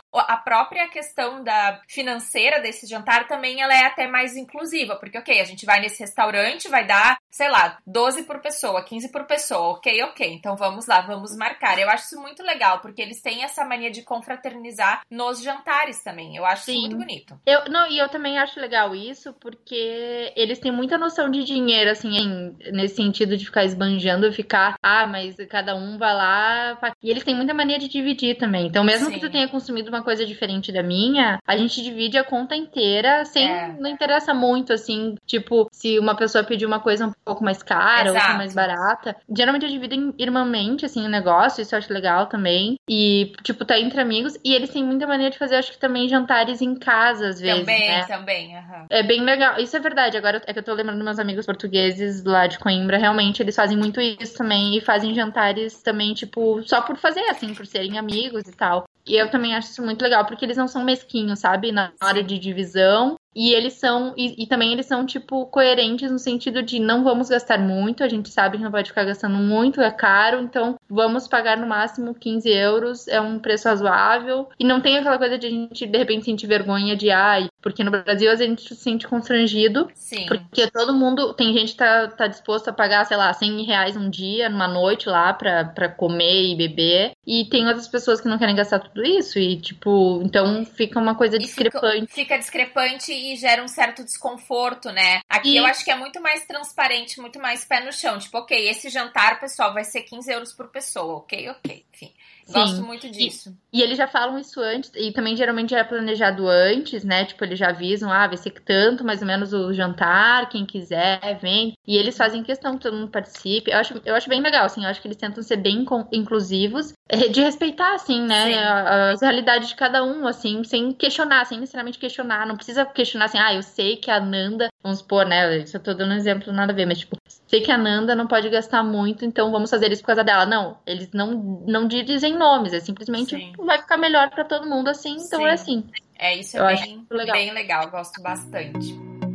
a própria questão da financeira desse jantar também ela é até mais inclusiva, porque ok, a gente vai nesse restaurante, vai dar, sei lá, 12 por pessoa, 15 por pessoa, ok, então vamos lá, vamos marcar. Eu acho isso muito legal, porque eles têm essa mania de confraternizar nos jantares também, eu acho isso muito bonito. Eu também acho legal isso, porque eles têm muita noção de dinheiro, assim, nesse sentido de ficar esbanjando, mas cada um vai lá, e eles têm muita mania de dividir também, então mesmo que tu tenha consumido uma coisa diferente da minha, a gente divide a conta inteira, não interessa muito, assim, tipo, se uma pessoa pedir uma coisa um pouco mais cara, outra mais barata, geralmente eu divido irmãmente, assim, o negócio, isso eu acho legal também, e, tipo, tá entre amigos, e eles têm muita mania de fazer, acho que também jantares em casa, às vezes, Também. É bem legal, isso é verdade, agora é que eu tô lembrando dos meus amigos portugueses lá de Coimbra, realmente, eles fazem muito isso também, e fazem jantares também, tipo, só por fazer, assim, por serem amigos e tal. E eu também acho isso muito legal, porque eles não são mesquinhos, sabe? Na hora de divisão. E eles são, e também eles são, tipo, coerentes no sentido de não vamos gastar muito, a gente sabe que não pode ficar gastando muito, é caro, então vamos pagar no máximo 15 euros, é um preço razoável. E não tem aquela coisa de a gente, de repente, sentir vergonha de, porque no Brasil a gente se sente constrangido. Sim. Porque todo mundo, tem gente que tá disposto a pagar, sei lá, 100 reais um dia, numa noite lá, pra comer e beber. E tem outras pessoas que não querem gastar tudo isso, e, tipo, então fica uma coisa discrepante. Fica discrepante e gera um certo desconforto, né? Aqui eu acho que é muito mais transparente, muito mais pé no chão. Tipo, ok, esse jantar, pessoal, vai ser 15 euros por pessoa, ok, enfim. Gosto muito disso. E eles já falam isso antes, e também geralmente já é planejado antes, né? Tipo, eles já avisam, vai ser tanto, mais ou menos, o jantar, quem quiser, vem. E eles fazem questão que todo mundo participe. Eu acho bem legal, assim, eu acho que eles tentam ser bem inclusivos, de respeitar, assim, né? As realidades de cada um, assim, sem questionar, sem necessariamente questionar. Não precisa questionar assim, eu sei que a Nanda, vamos supor, né? Isso eu tô dando um exemplo, nada a ver, mas tipo, sei que a Nanda não pode gastar muito, então vamos fazer isso por causa dela. Não, eles não dizem nomes, é simplesmente vai ficar melhor pra todo mundo assim, então é assim. Isso é bem legal, gosto bastante.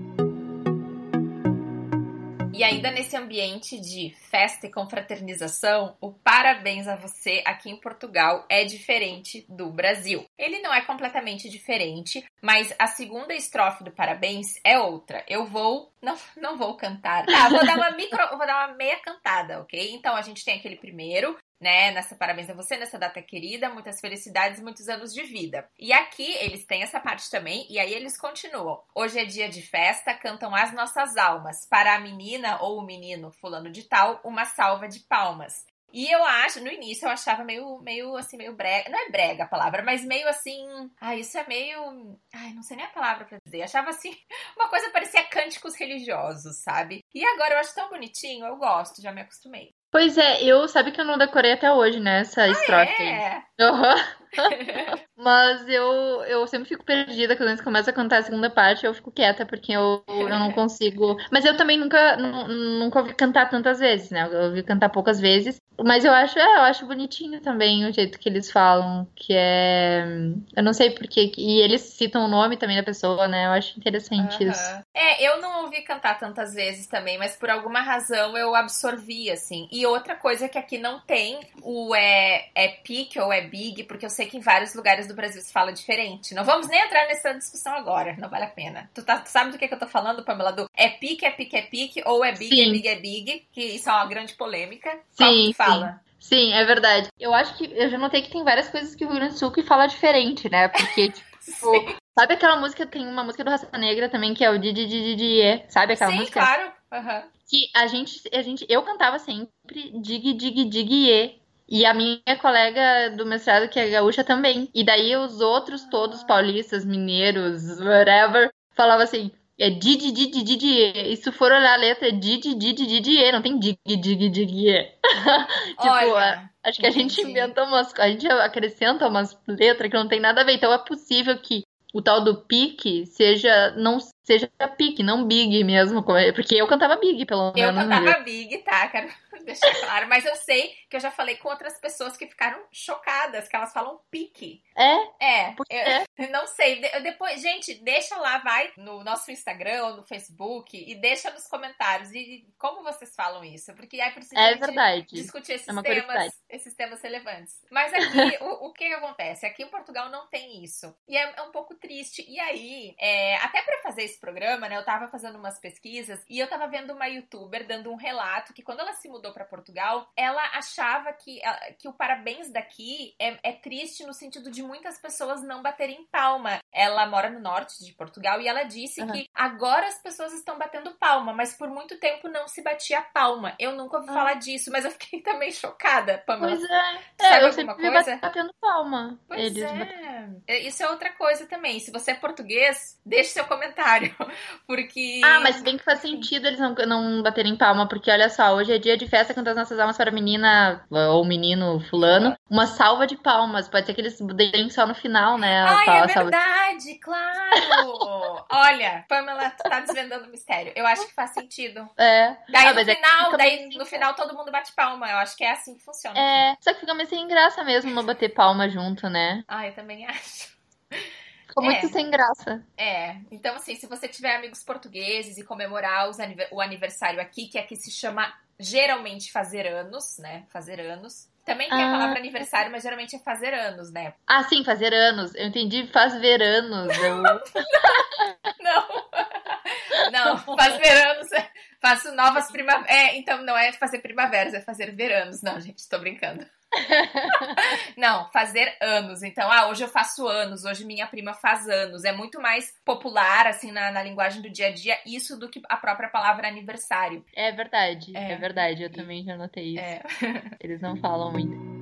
E ainda nesse ambiente de festa e confraternização, o parabéns a você aqui em Portugal é diferente do Brasil. Ele não é completamente diferente, mas a segunda estrofe do parabéns é outra. Eu não vou cantar. Vou dar uma meia cantada, ok? Então a gente tem aquele primeiro, né, nessa parabéns a você, nessa data querida, muitas felicidades, muitos anos de vida. E aqui eles têm essa parte também, e aí eles continuam. Hoje é dia de festa, cantam as nossas almas. Para a menina ou o menino fulano de tal, uma salva de palmas. E eu acho, no início eu achava meio assim, meio brega, não é brega a palavra, mas meio assim, isso é meio, não sei nem a palavra pra dizer, achava assim, uma coisa parecia cânticos religiosos, sabe? E agora eu acho tão bonitinho, eu gosto, já me acostumei. Pois é, sabe que eu não decorei até hoje, né, essa estrofe aí. Mas eu sempre fico perdida quando eles começam a cantar a segunda parte, eu fico quieta, porque eu não consigo. Mas eu também nunca ouvi cantar tantas vezes, né? Eu ouvi cantar poucas vezes. Mas eu acho bonitinho também o jeito que eles falam, que é. Eu não sei porquê. E eles citam o nome também da pessoa, né? Eu acho interessante isso. Eu não ouvi cantar tantas vezes também, mas por alguma razão eu absorvi, assim. E outra coisa que aqui não tem, o é pique ou é big, porque eu sei que em vários lugares do Brasil se fala diferente. Não vamos nem entrar nessa discussão agora, não vale a pena. Tu sabe do que eu tô falando, Pamela? Do é pique, ou é big, é big, que isso é uma grande polêmica. Qual que tu fala? Sim, é verdade. Eu acho que eu já notei que tem várias coisas que o Rio Grande do Sul que fala diferente, né? Porque, tipo, sabe aquela música, tem uma música do Raça Negra também, que é o Didi, sabe aquela música? Sim, claro. Que eu cantava sempre Dig, e a minha colega do mestrado, que é gaúcha, também. E daí os outros todos, paulistas, mineiros, whatever, falavam assim, é Didi. E se for olhar a letra, é Didi, não tem Dig. Tipo, acho que a gente inventa a gente acrescenta umas letras que não tem nada a ver. Então é possível que o tal do pique não seja pique, não big mesmo. Porque eu cantava big, pelo menos. Eu cantava big, tá? Quero deixar claro. Mas eu sei que eu já falei com outras pessoas que ficaram chocadas, que elas falam pique. Eu não sei. Depois, gente, deixa lá, vai no nosso Instagram ou no Facebook e deixa nos comentários e como vocês falam isso. Porque aí precisa discutir esses temas relevantes. Mas aqui, o que acontece? Aqui em Portugal não tem isso. E é um pouco triste. E aí, até pra fazer esse programa, né, eu tava fazendo umas pesquisas e eu tava vendo uma youtuber dando um relato que quando ela se mudou pra Portugal, ela achava que o parabéns daqui é triste no sentido de muitas pessoas não baterem palma. Ela mora no norte de Portugal e ela disse que agora as pessoas estão batendo palma, mas por muito tempo não se batia palma. Eu nunca ouvi falar disso, mas eu fiquei também chocada, Pamela. Pois é. Sabe eu alguma sempre coisa? batendo palma. Pois Isso é outra coisa também. Se você é português, deixe seu comentário. Porque... mas se bem que faz sentido eles não baterem palma, porque olha só, hoje é dia de festa cantar as nossas almas para a menina ou menino fulano. Uma salva de palmas. Pode ser que eles deem só no final, né? É verdade, claro! Olha, Pamela, tu tá desvendando o mistério. Eu acho que faz sentido. Daí no final todo mundo bate palma. Eu acho que é assim que funciona. Só que fica meio sem graça mesmo não bater palma junto, né? Eu também acho. Ficou muito sem graça. Então assim, se você tiver amigos portugueses e comemorar o aniversário aqui, que aqui se chama geralmente fazer anos, né? Fazer anos. Também tem a palavra aniversário, mas geralmente é fazer anos, né? Sim, fazer anos. Eu entendi faz veranos. Não, faz veranos. Faço novas primaveras. Então não é fazer primaveras, é fazer veranos. Não, gente, tô brincando. Não, fazer anos. Então, hoje eu faço anos, hoje minha prima faz anos. É muito mais popular, assim, na linguagem do dia a dia, isso do que a própria palavra aniversário. É verdade. Eu também já notei isso. Eles não falam muito.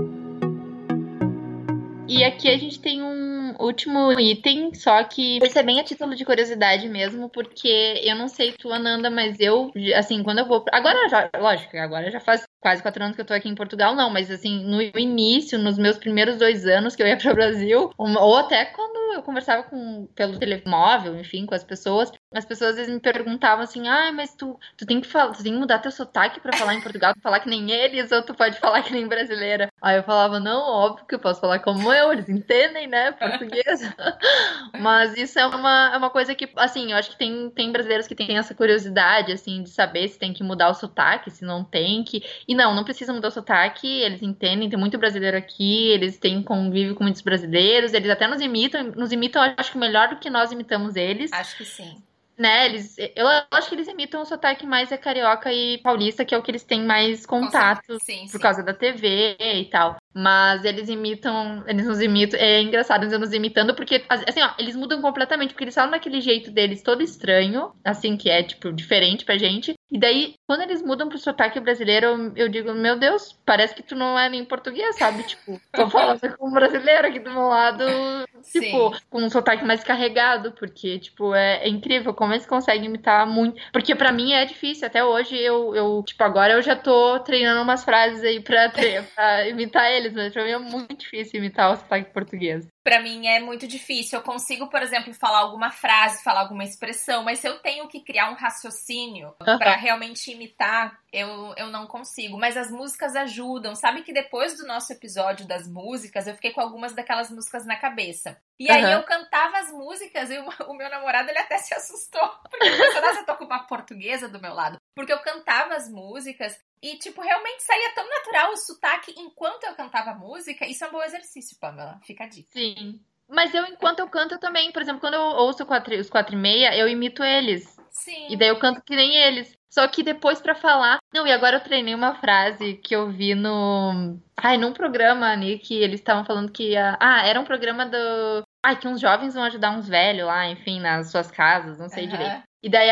E aqui a gente tem um último item, só que esse é bem a título de curiosidade mesmo, porque eu não sei tu, Ananda, mas eu, assim, quando eu vou... Agora já faz quase 4 anos que eu tô aqui em Portugal, não, mas assim, no início, nos meus primeiros 2 anos que eu ia pro Brasil, ou até quando eu conversava pelo telemóvel, enfim, com as pessoas às vezes me perguntavam assim, mas tu tem que mudar teu sotaque pra falar em Portugal, tu falar que nem eles, ou tu pode falar que nem brasileira. Aí eu falava, não, óbvio que eu posso falar como eles entendem, né, português. Mas isso é uma coisa que, assim, eu acho que tem brasileiros que têm essa curiosidade, assim, de saber se tem que mudar o sotaque, se não tem que... E não precisa mudar o sotaque, eles entendem, tem muito brasileiro aqui, eles têm convívio com muitos brasileiros, eles até nos imitam, acho que melhor do que nós imitamos eles. Acho que sim. Né, eu acho que eles imitam o sotaque mais carioca e paulista, que é o que eles têm mais contato por causa da TV e tal. Mas eles nos imitam, é engraçado eles nos imitando, porque, assim, eles mudam completamente, porque eles falam daquele jeito deles todo estranho, assim, que é, tipo, diferente pra gente. E daí, quando eles mudam pro sotaque brasileiro, eu digo, meu Deus, parece que tu não é nem português, sabe? Tipo, tô falando com um brasileiro aqui do meu lado, tipo, com um sotaque mais carregado, porque, tipo, é incrível como eles conseguem imitar muito. Porque pra mim é difícil, até hoje tipo, agora eu já tô treinando umas frases aí pra imitar eles, mas pra mim é muito difícil imitar o sotaque português. Pra mim é muito difícil. Eu consigo, por exemplo, falar alguma frase, falar alguma expressão, mas se eu tenho que criar um raciocínio pra realmente imitar, eu não consigo. Mas as músicas ajudam. Sabe que depois do nosso episódio das músicas, eu fiquei com algumas daquelas músicas na cabeça. E aí eu cantava as músicas e o meu namorado, ele até se assustou. Porque ele pensou, nossa, eu tô com uma portuguesa do meu lado. Porque eu cantava as músicas e, tipo, realmente saía tão natural o sotaque enquanto eu cantava a música. Isso é um bom exercício, Pamela. Fica a dica. Sim. Mas enquanto eu canto, eu também. Por exemplo, quando eu ouço os 4 e meia, eu imito eles. Sim. E daí eu canto que nem eles. Só que depois pra falar... Não, e agora eu treinei uma frase que eu vi num programa ali, que eles estavam falando que... era um programa que uns jovens vão ajudar uns velhos lá, enfim, nas suas casas, não sei direito. E daí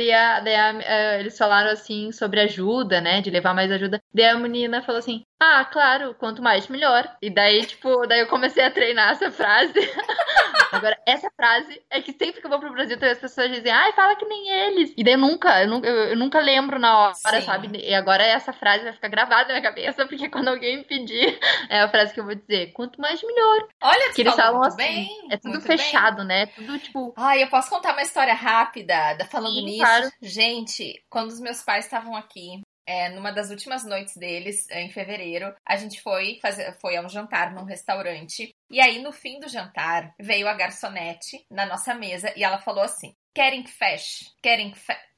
eles falaram assim sobre ajuda, né? De levar mais ajuda. Daí a menina falou assim, claro, quanto mais melhor. E daí, tipo, eu comecei a treinar essa frase. Agora, essa frase é que sempre que eu vou pro Brasil, as pessoas dizem, fala que nem eles. E daí eu nunca lembro na hora, sabe? E agora essa frase vai ficar gravada na minha cabeça, porque quando alguém me pedir, é a frase que eu vou dizer, quanto mais melhor. Olha, porque eles falam assim, bem, é tudo fechado, bem. Né? Tudo tipo... Eu posso contar uma história rápida falando nisso? Claro. Gente, quando os meus pais estavam aqui, numa das últimas noites deles, em fevereiro, a gente foi a um jantar num restaurante. E aí, no fim do jantar, veio a garçonete na nossa mesa e ela falou assim: querem que feche? Querem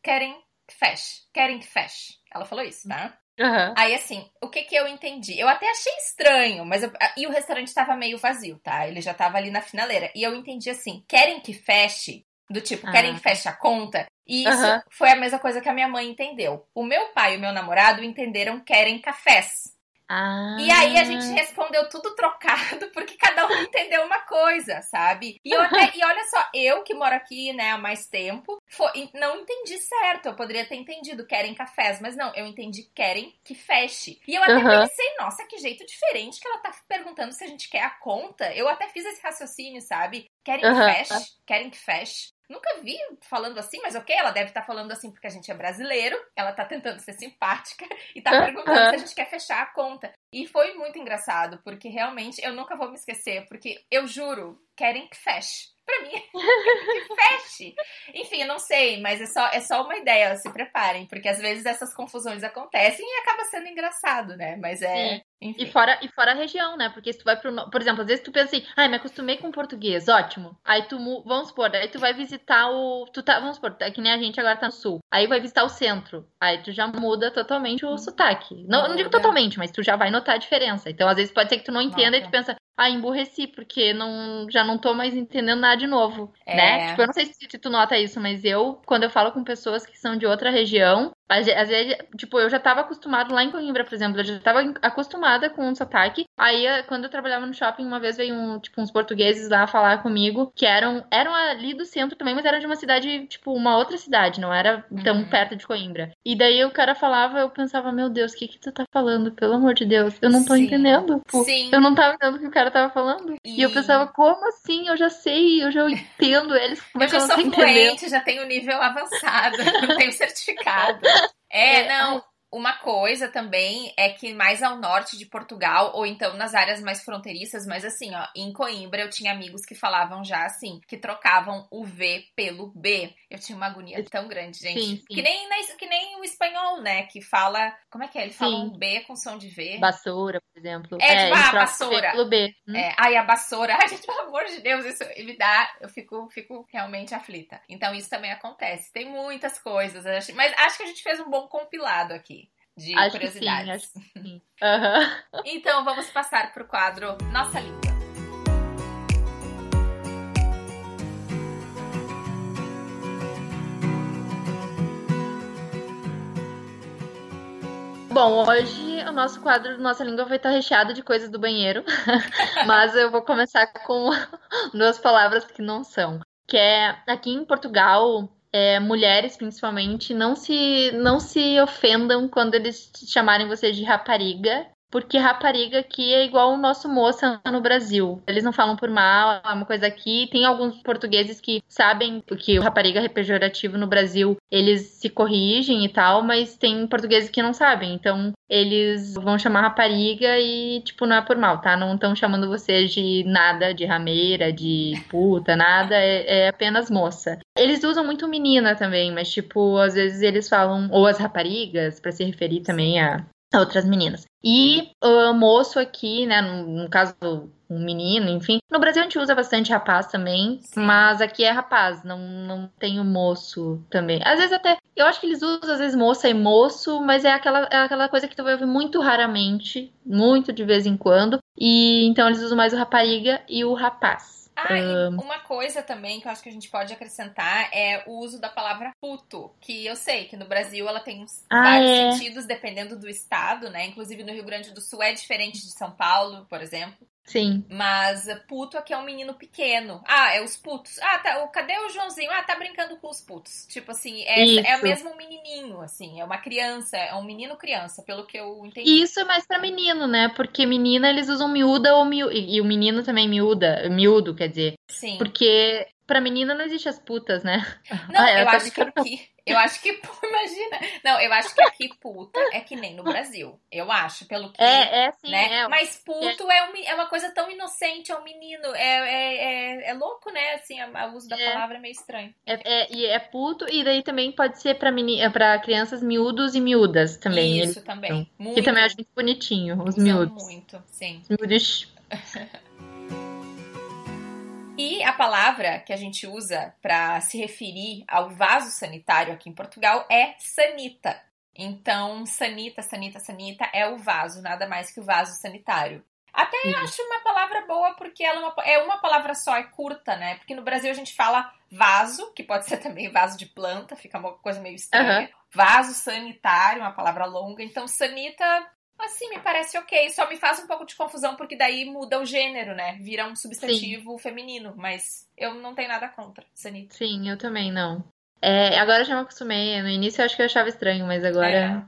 que feche? Querem que feche? Ela falou isso, tá? Uhum. Aí, assim, o que eu entendi? Eu até achei estranho, mas e o restaurante tava meio vazio, tá? Ele já tava ali na finaleira. E eu entendi assim: querem que feche? Do tipo, querem que feche a conta? E isso foi a mesma coisa que a minha mãe entendeu. O meu pai e o meu namorado entenderam querem cafés. E aí a gente respondeu tudo trocado, porque cada um entendeu uma coisa, sabe? E olha só, eu que moro aqui, né, há mais tempo, não entendi certo. Eu poderia ter entendido querem cafés, mas não, eu entendi querem que feche. E eu até pensei, nossa, que jeito diferente que ela tá perguntando se a gente quer a conta. Eu até fiz esse raciocínio, sabe? Querem que feche? Querem que feche? Nunca vi falando assim, mas ok, ela deve estar falando assim porque a gente é brasileiro, ela tá tentando ser simpática e tá perguntando se a gente quer fechar a conta. E foi muito engraçado, porque realmente eu nunca vou me esquecer, porque eu juro, querem que feche. Pra mim, que feche. Enfim, eu não sei, mas é só uma ideia, se preparem, porque às vezes essas confusões acontecem e acaba sendo engraçado, né? Mas Sim. Enfim. E fora a região, né? Porque se tu vai por exemplo, às vezes tu pensa assim, me acostumei com português, ótimo. Aí vamos supor, aí tu vai visitar vamos supor, que nem a gente agora tá no sul. Aí vai visitar o centro. Aí tu já muda totalmente o sotaque. Não digo totalmente, mas tu já vai notar a diferença. Então, às vezes pode ser que tu não entenda e tu pensa, emburreci, porque já não tô mais entendendo nada de novo, né? Tipo, eu não sei se tu nota isso, mas quando eu falo com pessoas que são de outra região, às vezes, tipo, eu já tava acostumado lá em Coimbra, por exemplo, eu já tava acostumada com um sotaque. Aí, quando eu trabalhava no shopping, uma vez veio uns portugueses lá falar comigo, que eram ali do centro também, mas eram de uma cidade, tipo, uma outra cidade, não era tão perto de Coimbra. E daí o cara falava, eu pensava, meu Deus, o que tu tá falando? Pelo amor de Deus, eu não tô entendendo. Tipo, eu não tava entendendo o que o cara tava falando. E eu pensava, como assim? Eu já sei, eu já entendo eles. Como eu já não sou tô fluente, entendendo? já tenho nível avançado, tenho certificado. Não, uma coisa também é que mais ao norte de Portugal, ou então nas áreas mais fronteiriças, mas assim, ó, em Coimbra eu tinha amigos que falavam já assim, que trocavam o V pelo B. Eu tinha uma agonia tão grande, gente. Sim. Que nem o espanhol, né, que fala, como é que é? Ele fala um B com som de V. Vassoura, por exemplo. Tipo, eles a trocam vassoura. pelo B. A vassoura. Ai, gente, pelo amor de Deus, isso me dá. Eu fico realmente aflita. Então, isso também acontece. Tem muitas coisas, mas acho que a gente fez um bom compilado aqui de curiosidades. Acho que sim. Então, vamos passar pro quadro Nossa Língua. Bom, hoje o nosso quadro Nossa Língua vai estar recheado de coisas do banheiro, mas eu vou começar com duas palavras que não são. Que é, aqui em Portugal, mulheres principalmente, não se ofendam quando eles chamarem você de rapariga, porque rapariga aqui é igual o nosso moça no Brasil. Eles não falam por mal, é uma coisa aqui. Tem alguns portugueses que sabem que o rapariga é pejorativo no Brasil, eles se corrigem e tal, mas tem portugueses que não sabem. Então, eles vão chamar rapariga e, tipo, não é por mal, tá? Não estão chamando você de nada, de rameira, de puta, nada. É apenas moça. Eles usam muito menina também, mas, tipo, às vezes eles falam, ou as raparigas, pra se referir também a outras meninas. E moço aqui, né, no caso, um menino, enfim. No Brasil a gente usa bastante rapaz também, mas aqui é rapaz, não tem o moço também. Às vezes até, eu acho que eles usam às vezes moça e moço, mas é aquela coisa que tu vai ouvir muito raramente, muito de vez em quando. E então eles usam mais o rapariga e o rapaz. E uma coisa também que eu acho que a gente pode acrescentar é o uso da palavra puto, que eu sei que no Brasil ela tem vários sentidos dependendo do estado, né? Inclusive no Rio Grande do Sul é diferente de São Paulo, por exemplo. Sim. Mas puto aqui é um menino pequeno. É os putos. Cadê o Joãozinho? Tá brincando com os putos. Tipo assim, é mesmo um menininho, assim. É uma criança, é um menino criança, pelo que eu entendi. E isso é mais pra menino, né? Porque menina eles usam miúda ou miúdo. E o menino também miúdo, quer dizer. Sim. Porque pra menina não existe as putas, né? Não, eu acho que aqui... imagina. Não, eu acho que aqui puta é que nem no Brasil. Eu acho, pelo que... Sim, né? Mas puto é uma coisa tão inocente, é um menino. É louco, né? Assim, o uso da palavra é meio estranho. E é puto, e daí também pode ser pra crianças miúdos e miúdas também. Isso também. Muito. Que também eu acho muito bonitinho, os Usam miúdos. muito, sim. Os miúdos. E a palavra que a gente usa para se referir ao vaso sanitário aqui em Portugal é sanita. Então, sanita é o vaso, nada mais que o vaso sanitário. Até acho uma palavra boa porque ela é uma palavra só, é curta, né? Porque no Brasil a gente fala vaso, que pode ser também vaso de planta, fica uma coisa meio estranha. Vaso sanitário, uma palavra longa. Então, sanita, assim, me parece ok. Só me faz um pouco de confusão porque daí muda o gênero, né? Vira um substantivo feminino. Mas eu não tenho nada contra sanita. Sim, eu também não. Agora eu já me acostumei. No início eu acho que eu achava estranho, mas agora...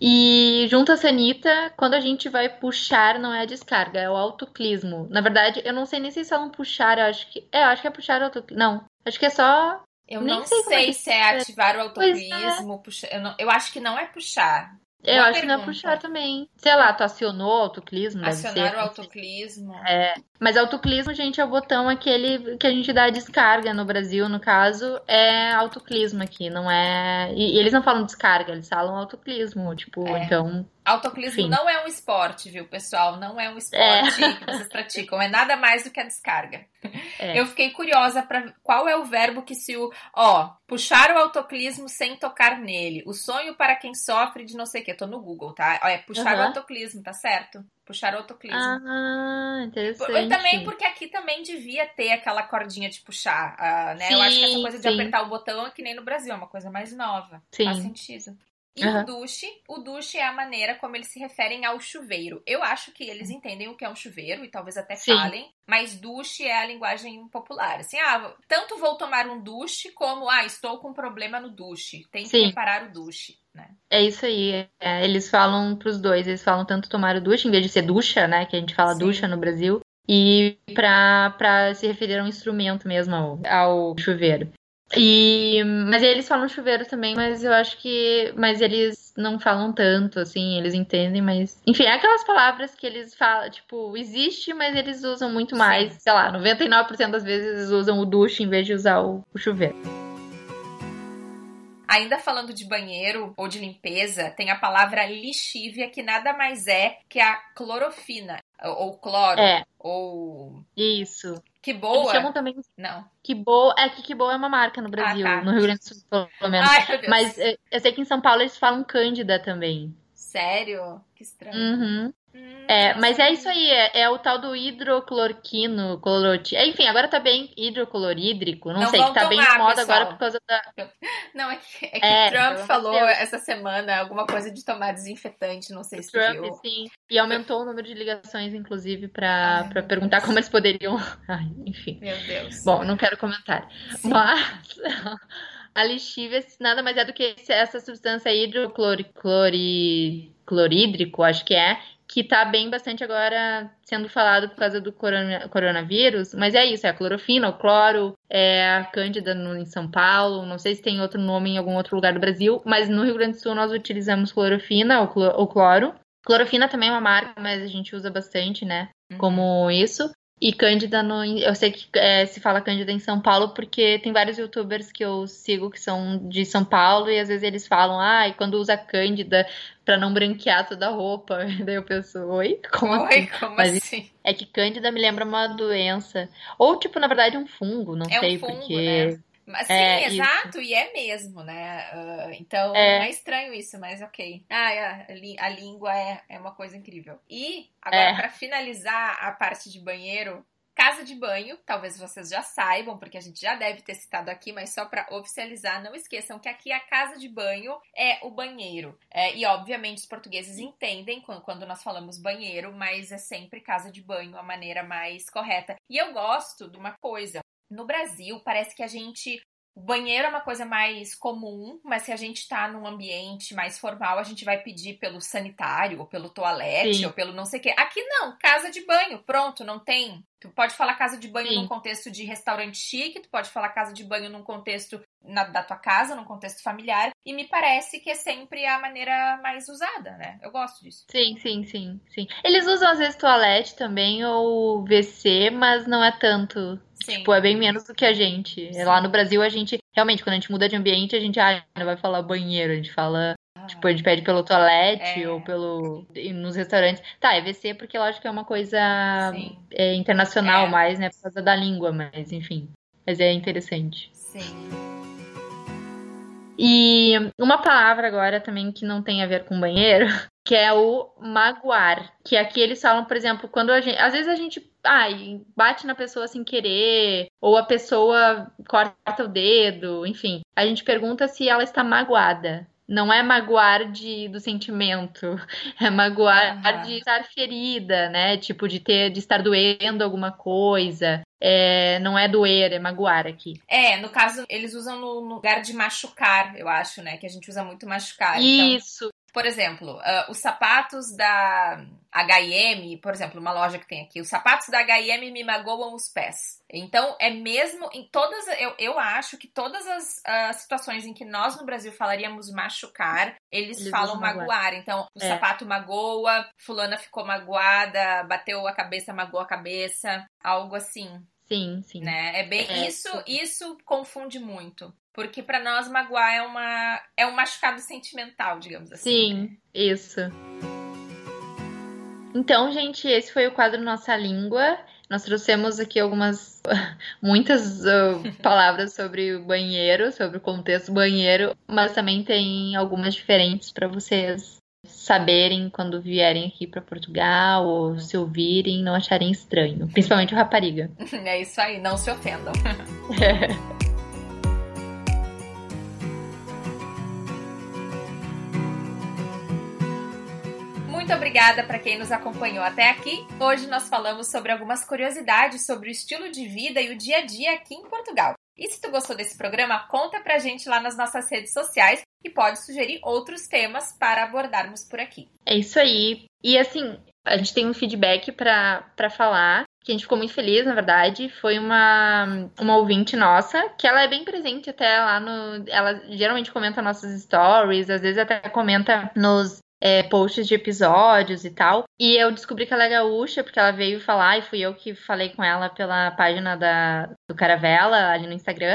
E junto à sanita, quando a gente vai puxar, não é a descarga, é o autoclismo. Na verdade, eu não sei nem se falam puxar, eu acho que é puxar o autoclismo. Não, acho que é só... Eu nem não sei se é ativar o autoclismo, puxar. Eu acho que não é puxar. Eu acho que não é puxar também. Sei lá, tu acionou o autoclismo, Acionar o autoclismo. Mas autoclismo, gente, é o botão aquele que a gente dá a descarga no Brasil, no caso, é autoclismo aqui, não é... E eles não falam descarga, eles falam autoclismo, tipo, então... Autoclismo não é um esporte, viu, pessoal? Não é um esporte que vocês praticam. É nada mais do que a descarga. Eu fiquei curiosa para qual é o verbo que se... puxar o autoclismo sem tocar nele. O sonho para quem sofre de não sei o que. Tô no Google, tá? Puxar o autoclismo, tá certo? Puxar o autoclismo. Interessante. Também porque aqui também devia ter aquela cordinha de puxar, né? Eu acho que essa coisa de apertar o botão é que nem no Brasil. É uma coisa mais nova. Faz sentido. E o duche é a maneira como eles se referem ao chuveiro. Eu acho que eles entendem o que é um chuveiro e talvez até falem, mas duche é a linguagem popular. Assim, tanto vou tomar um duche como, estou com um problema no duche. Tem que reparar o duche, né? É isso aí. Eles falam pros dois. Eles falam tanto tomar o duche, em vez de ser ducha, né? Que a gente fala ducha no Brasil. E pra se referir a um instrumento mesmo, ao chuveiro. Mas eles falam chuveiro também, mas eu acho que... Mas eles não falam tanto, assim, eles entendem, mas... Enfim, é aquelas palavras que eles falam, tipo, existe, mas eles usam muito mais, sei lá, 99% das vezes eles usam o duche em vez de usar o chuveiro. Ainda falando de banheiro ou de limpeza, tem a palavra lixívia, que nada mais é que a clorofina, ou cloro, ou... Isso. Que boa. Eles chamam também... Não. Que boa é uma marca no Brasil, no Rio Grande do Sul, pelo menos. Ai, meu Deus. Mas eu sei que em São Paulo eles falam Cândida também. Sério? Que estranho. Mas é isso aí, é o tal do hidrocloroquino, enfim, agora tá bem hidroclorídrico, não sei, que tá bem de moda, pessoal. Agora por causa da... Não, é que Trump falou essa semana alguma coisa de tomar desinfetante, não sei se Trump, viu. Sim, e aumentou o número de ligações, inclusive, pra perguntar como eles poderiam... enfim. Meu Deus. Bom, não quero comentar. Sim. Mas... A lixívia nada mais é do que essa substância hidroclorídrico, acho que tá bem bastante agora sendo falado por causa do coronavírus, mas é isso, é a clorofina, o cloro, é a cândida em São Paulo, não sei se tem outro nome em algum outro lugar do Brasil, mas no Rio Grande do Sul nós utilizamos clorofina, o cloro. Clorofina também é uma marca, mas a gente usa bastante, né, como isso. E Cândida, eu sei que se fala Cândida em São Paulo porque tem vários youtubers que eu sigo que são de São Paulo e às vezes eles falam, e quando usa Cândida pra não branquear toda a roupa. E daí eu penso, oi? Como assim? É que Cândida me lembra uma doença. Ou, tipo, na verdade, um fungo, não sei, um fungo, porque... Né? Sim, exato, e é mesmo, né? Então, é estranho isso, mas ok. A língua é uma coisa incrível. E, agora, para finalizar a parte de banheiro, casa de banho, talvez vocês já saibam, porque a gente já deve ter citado aqui, mas só para oficializar, não esqueçam que aqui a casa de banho é o banheiro. E, obviamente, os portugueses entendem quando nós falamos banheiro, mas é sempre casa de banho a maneira mais correta. E eu gosto de uma coisa. No Brasil, parece que o banheiro é uma coisa mais comum, mas se a gente tá num ambiente mais formal, a gente vai pedir pelo sanitário, ou pelo toalete, ou pelo não sei o quê. Aqui não, casa de banho, pronto, não tem. Tu pode falar casa de banho num contexto de restaurante chique, tu pode falar casa de banho num contexto da tua casa, num contexto familiar, e me parece que é sempre a maneira mais usada, né? Eu gosto disso. Sim. Eles usam às vezes toalete também, ou WC, mas não é tanto. Sim. Tipo, é bem menos do que a gente. Sim. Lá no Brasil, a gente, realmente, quando a gente muda de ambiente, a gente não vai falar banheiro, a gente fala... Tipo, a gente pede pelo toalete ou pelo... nos restaurantes. Tá, EVC porque, lógico, é uma coisa internacional mais, né? Por causa da língua, mas enfim. Mas é interessante. Sim. E uma palavra agora também que não tem a ver com banheiro, que é o magoar. Que aqui eles falam, por exemplo, quando a gente... Às vezes a gente bate na pessoa sem querer, ou a pessoa corta o dedo, enfim. A gente pergunta se ela está magoada. Não é magoar do sentimento, é magoar de estar ferida, né? Tipo, de estar doendo alguma coisa. Não é doer, é magoar aqui. No caso, eles usam no lugar de machucar, eu acho, né? Que a gente usa muito machucar. Isso. Então, por exemplo, os sapatos da H&M, por exemplo, uma loja que tem aqui, os sapatos da H&M me magoam os pés. Então, é mesmo em todas, eu acho que todas as situações em que nós no Brasil falaríamos machucar, eles falam magoar. Então, o sapato magoa, fulana ficou magoada, bateu a cabeça, magoou a cabeça, algo assim. Sim, sim. Né? É bem isso confunde muito. Porque pra nós magoar é um machucado sentimental, digamos assim. Sim, né? Isso. Então, gente, esse foi o quadro Nossa Língua. Nós trouxemos aqui muitas palavras sobre o banheiro, sobre o contexto banheiro, mas também tem algumas diferentes para vocês saberem quando vierem aqui para Portugal ou se ouvirem, não acharem estranho. Principalmente o rapariga. É isso aí, não se ofendam. Muito obrigada para quem nos acompanhou até aqui. Hoje nós falamos sobre algumas curiosidades sobre o estilo de vida e o dia a dia aqui em Portugal. E se tu gostou desse programa, conta pra gente lá nas nossas redes sociais e pode sugerir outros temas para abordarmos por aqui. É isso aí. E assim, a gente tem um feedback pra falar, que a gente ficou muito feliz, na verdade. Foi uma ouvinte nossa, que ela é bem presente até lá no... Ela geralmente comenta nossos stories, às vezes até comenta nos posts de episódios e tal. E eu descobri que ela é gaúcha, porque ela veio falar, e fui eu que falei com ela pela página do Caravela, ali no Instagram.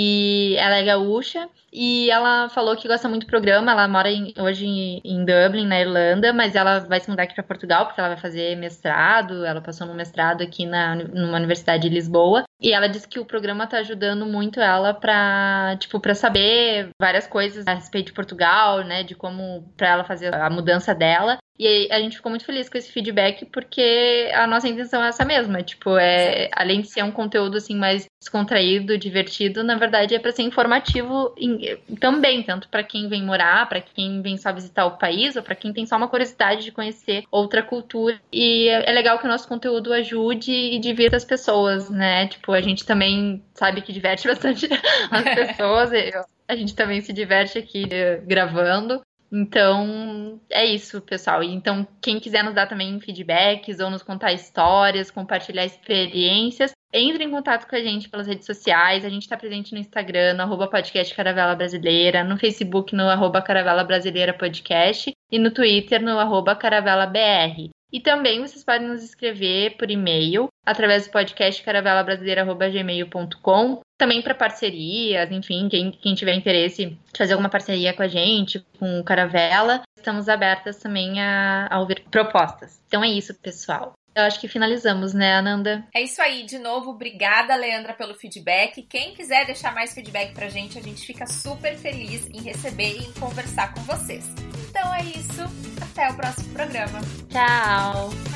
E ela é gaúcha, e ela falou que gosta muito do programa. Ela mora hoje em Dublin, na Irlanda, mas ela vai se mudar aqui para Portugal, porque ela vai fazer mestrado. Ela passou no mestrado aqui numa universidade de Lisboa. E ela disse que o programa tá ajudando muito ela pra saber várias coisas a respeito de Portugal, né? De como pra ela fazer a mudança dela. E a gente ficou muito feliz com esse feedback, porque a nossa intenção é essa mesma. Tipo, além de ser um conteúdo assim mais descontraído, divertido, na verdade é pra ser informativo também, tanto pra quem vem morar, pra quem vem só visitar o país, ou pra quem tem só uma curiosidade de conhecer outra cultura. E é legal que o nosso conteúdo ajude e divirta as pessoas, né? Tipo, a gente também sabe que diverte bastante as pessoas. A gente também se diverte aqui gravando. Então, é isso, pessoal. Então, quem quiser nos dar também feedbacks ou nos contar histórias, compartilhar experiências, entre em contato com a gente pelas redes sociais. A gente está presente no Instagram, no @podcast Caravela Brasileira, no Facebook, no @Caravela Brasileira Podcast e no Twitter, no @CaravelaBR. E também vocês podem nos escrever por e-mail através do podcast caravelabrasileira@gmail.com. Também para parcerias, enfim, quem tiver interesse de fazer alguma parceria com a gente, com o Caravela, estamos abertas também a ouvir propostas. Então é isso, pessoal. Eu acho que finalizamos, né, Ananda? É isso aí. De novo, obrigada, Leandra, pelo feedback. Quem quiser deixar mais feedback pra gente, a gente fica super feliz em receber e em conversar com vocês. Então é isso. Até o próximo programa. Tchau!